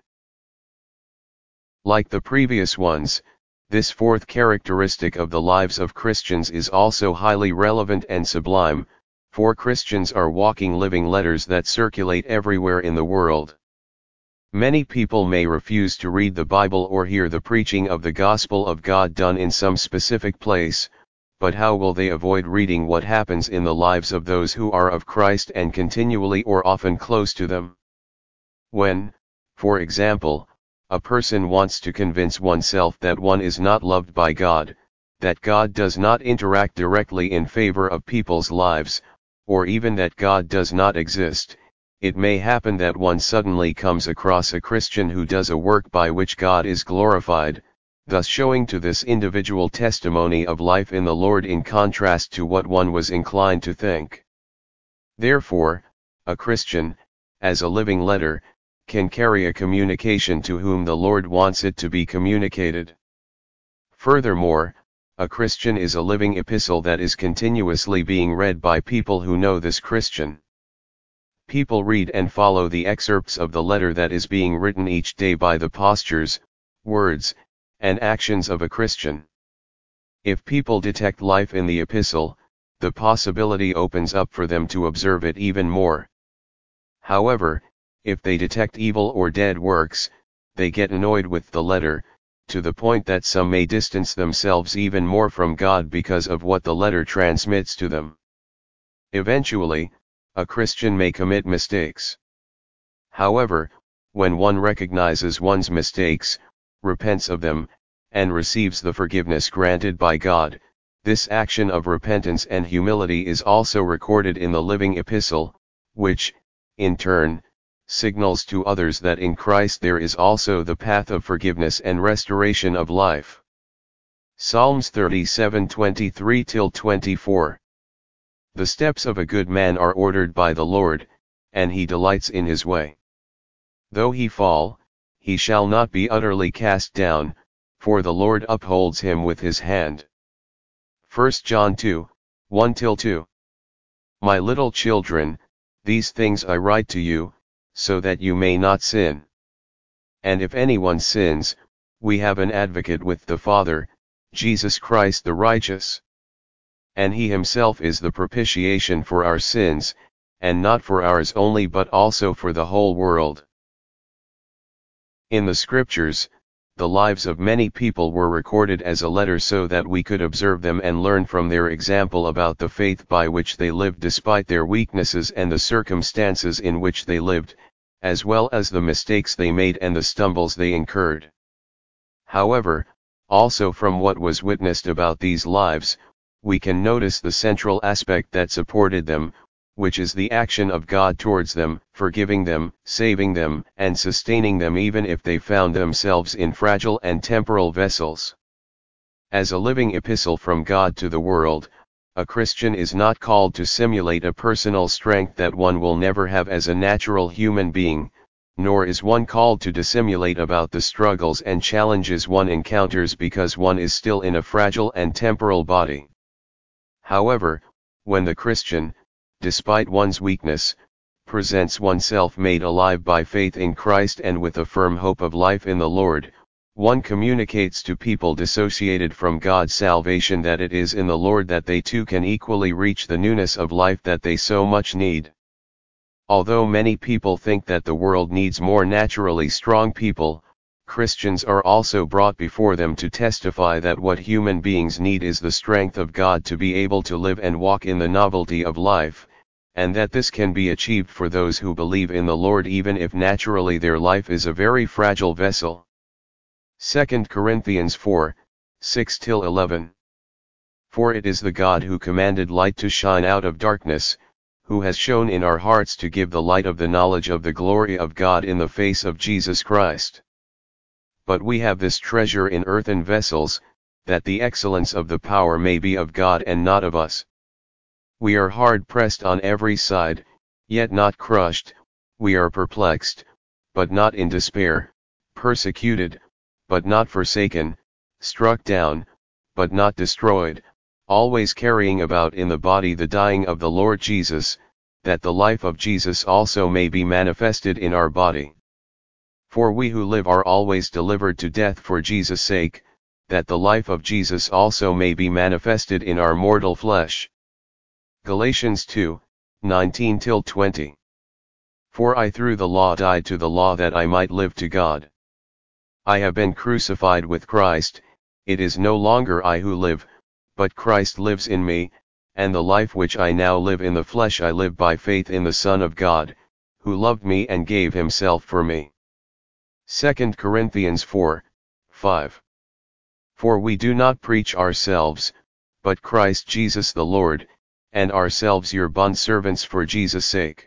Like the previous ones, this fourth characteristic of the lives of Christians is also highly relevant and sublime, for Christians are walking living letters that circulate everywhere in the world. Many people may refuse to read the Bible or hear the preaching of the gospel of God done in some specific place, but how will they avoid reading what happens in the lives of those who are of Christ and continually or often close to them? When, for example, a person wants to convince oneself that one is not loved by God, that God does not interact directly in favor of people's lives, or even that God does not exist, it may happen that one suddenly comes across a Christian who does a work by which God is glorified, thus showing to this individual testimony of life in the Lord in contrast to what one was inclined to think. Therefore, a Christian, as a living letter, can carry a communication to whom the Lord wants it to be communicated. Furthermore, a Christian is a living epistle that is continuously being read by people who know this Christian. People read and follow the excerpts of the letter that is being written each day by the postures, words, and actions of a Christian. If people detect life in the epistle, the possibility opens up for them to observe it even more. However, if they detect evil or dead works, they get annoyed with the letter, to the point that some may distance themselves even more from God because of what the letter transmits to them. Eventually, a Christian may commit mistakes. However, when one recognizes one's mistakes, repents of them, and receives the forgiveness granted by God, this action of repentance and humility is also recorded in the living epistle, which, in turn, signals to others that in Christ there is also the path of forgiveness and restoration of life. Psalms thirty-seven twenty-three to twenty-four. The steps of a good man are ordered by the Lord, and he delights in his way. Though he fall, he shall not be utterly cast down, for the Lord upholds him with his hand. First John two, one to two. My little children, these things I write to you, so that you may not sin. And if anyone sins, we have an advocate with the Father, Jesus Christ the righteous. And he himself is the propitiation for our sins, and not for ours only but also for the whole world. In the scriptures, the lives of many people were recorded as a letter so that we could observe them and learn from their example about the faith by which they lived despite their weaknesses and the circumstances in which they lived, as well as the mistakes they made and the stumbles they incurred. However, also from what was witnessed about these lives, we can notice the central aspect that supported them, which is the action of God towards them, forgiving them, saving them, and sustaining them even if they found themselves in fragile and temporal vessels. As a living epistle from God to the world, a Christian is not called to simulate a personal strength that one will never have as a natural human being, nor is one called to dissimulate about the struggles and challenges one encounters because one is still in a fragile and temporal body. However, when the Christian, despite one's weakness, presents oneself made alive by faith in Christ and with a firm hope of life in the Lord, one communicates to people dissociated from God's salvation that it is in the Lord that they too can equally reach the newness of life that they so much need. Although many people think that the world needs more naturally strong people, Christians are also brought before them to testify that what human beings need is the strength of God to be able to live and walk in the novelty of life, and that this can be achieved for those who believe in the Lord even if naturally their life is a very fragile vessel. Second Corinthians four, six to eleven. For it is the God who commanded light to shine out of darkness, who has shown in our hearts to give the light of the knowledge of the glory of God in the face of Jesus Christ. But we have this treasure in earthen vessels, that the excellence of the power may be of God and not of us. We are hard pressed on every side, yet not crushed, we are perplexed, but not in despair, persecuted, but not forsaken, struck down, but not destroyed, always carrying about in the body the dying of the Lord Jesus, that the life of Jesus also may be manifested in our body. For we who live are always delivered to death for Jesus' sake, that the life of Jesus also may be manifested in our mortal flesh. Galatians two, nineteen to twenty. For I through the law died to the law that I might live to God. I have been crucified with Christ, it is no longer I who live, but Christ lives in me, and the life which I now live in the flesh I live by faith in the Son of God, who loved me and gave himself for me. Second Corinthians four, five. For we do not preach ourselves, but Christ Jesus the Lord, and ourselves your bondservants for Jesus' sake.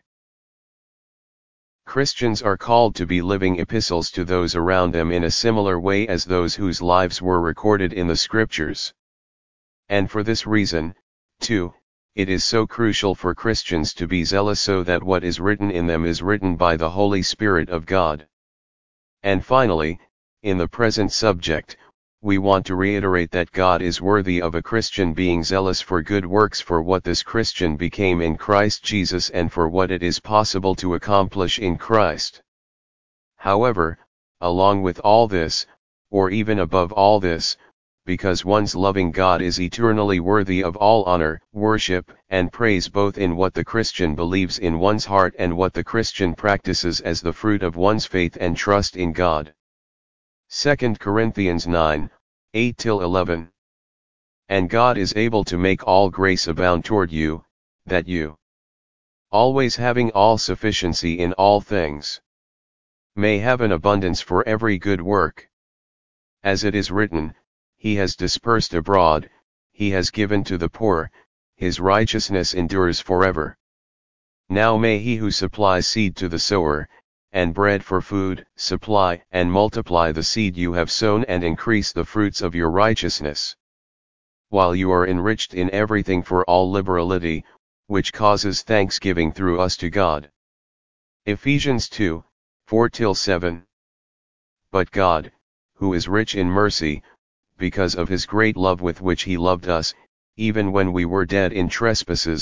Christians are called to be living epistles to those around them in a similar way as those whose lives were recorded in the Scriptures. And for this reason, too, it is so crucial for Christians to be zealous so that what is written in them is written by the Holy Spirit of God. And finally, in the present subject, we want to reiterate that God is worthy of a Christian being zealous for good works for what this Christian became in Christ Jesus and for what it is possible to accomplish in Christ. However, along with all this, or even above all this, because one's loving God is eternally worthy of all honor, worship, and praise both in what the Christian believes in one's heart and what the Christian practices as the fruit of one's faith and trust in God. Second Corinthians nine, eight to eleven. And God is able to make all grace abound toward you, that you, always having all sufficiency in all things, may have an abundance for every good work. As it is written, He has dispersed abroad, He has given to the poor, His righteousness endures forever. Now may He who supplies seed to the sower, and bread for food, supply and multiply the seed you have sown and increase the fruits of your righteousness, while you are enriched in everything for all liberality, which causes thanksgiving through us to God. Ephesians two, four to seven. But God, who is rich in mercy, because of His great love with which He loved us, even when we were dead in trespasses,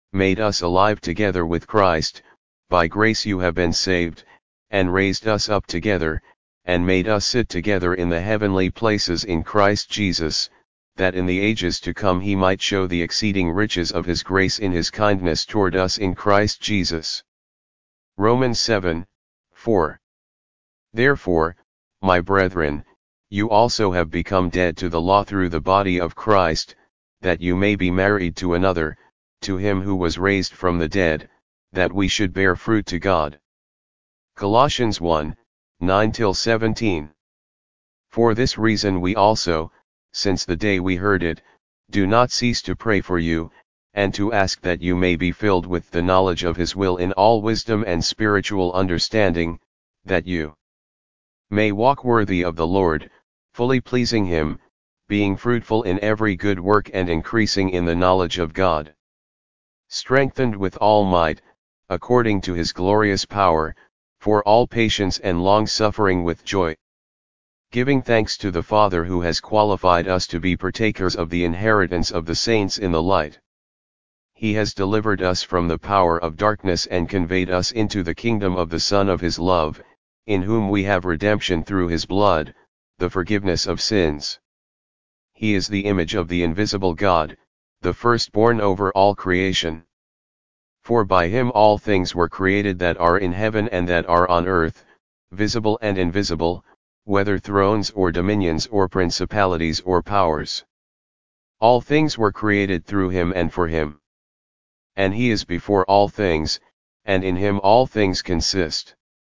made us alive together with Christ, by grace you have been saved, and raised us up together, and made us sit together in the heavenly places in Christ Jesus, that in the ages to come he might show the exceeding riches of his grace in his kindness toward us in Christ Jesus. Romans seven, four. Therefore, my brethren, you also have become dead to the law through the body of Christ, that you may be married to another, to him who was raised from the dead, that we should bear fruit to God. Colossians one, nine till seventeen. For this reason we also, since the day we heard it, do not cease to pray for you, and to ask that you may be filled with the knowledge of his will in all wisdom and spiritual understanding, that you may walk worthy of the Lord, fully pleasing him, being fruitful in every good work and increasing in the knowledge of God, strengthened with all might, according to his glorious power, for all patience and long-suffering with joy, giving thanks to the Father who has qualified us to be partakers of the inheritance of the saints in the light. He has delivered us from the power of darkness and conveyed us into the kingdom of the Son of his love, in whom we have redemption through his blood, the forgiveness of sins. He is the image of the invisible God, the firstborn over all creation. For by him all things were created that are in heaven and that are on earth, visible and invisible, whether thrones or dominions or principalities or powers. All things were created through him and for him. And he is before all things, and in him all things consist.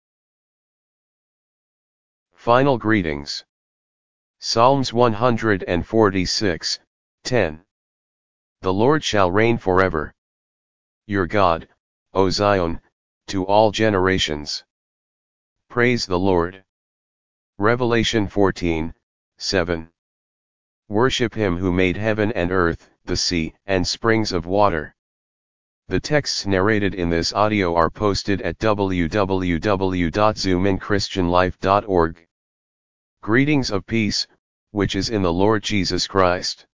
Final greetings. Psalms one hundred forty-six, ten. The Lord shall reign forever. Your God, O Zion, to all generations. Praise the Lord. Revelation fourteen, seven. Worship him who made heaven and earth, the sea, and springs of water. The texts narrated in this audio are posted at w w w dot zoom in christian life dot org. Greetings of peace, which is in the Lord Jesus Christ.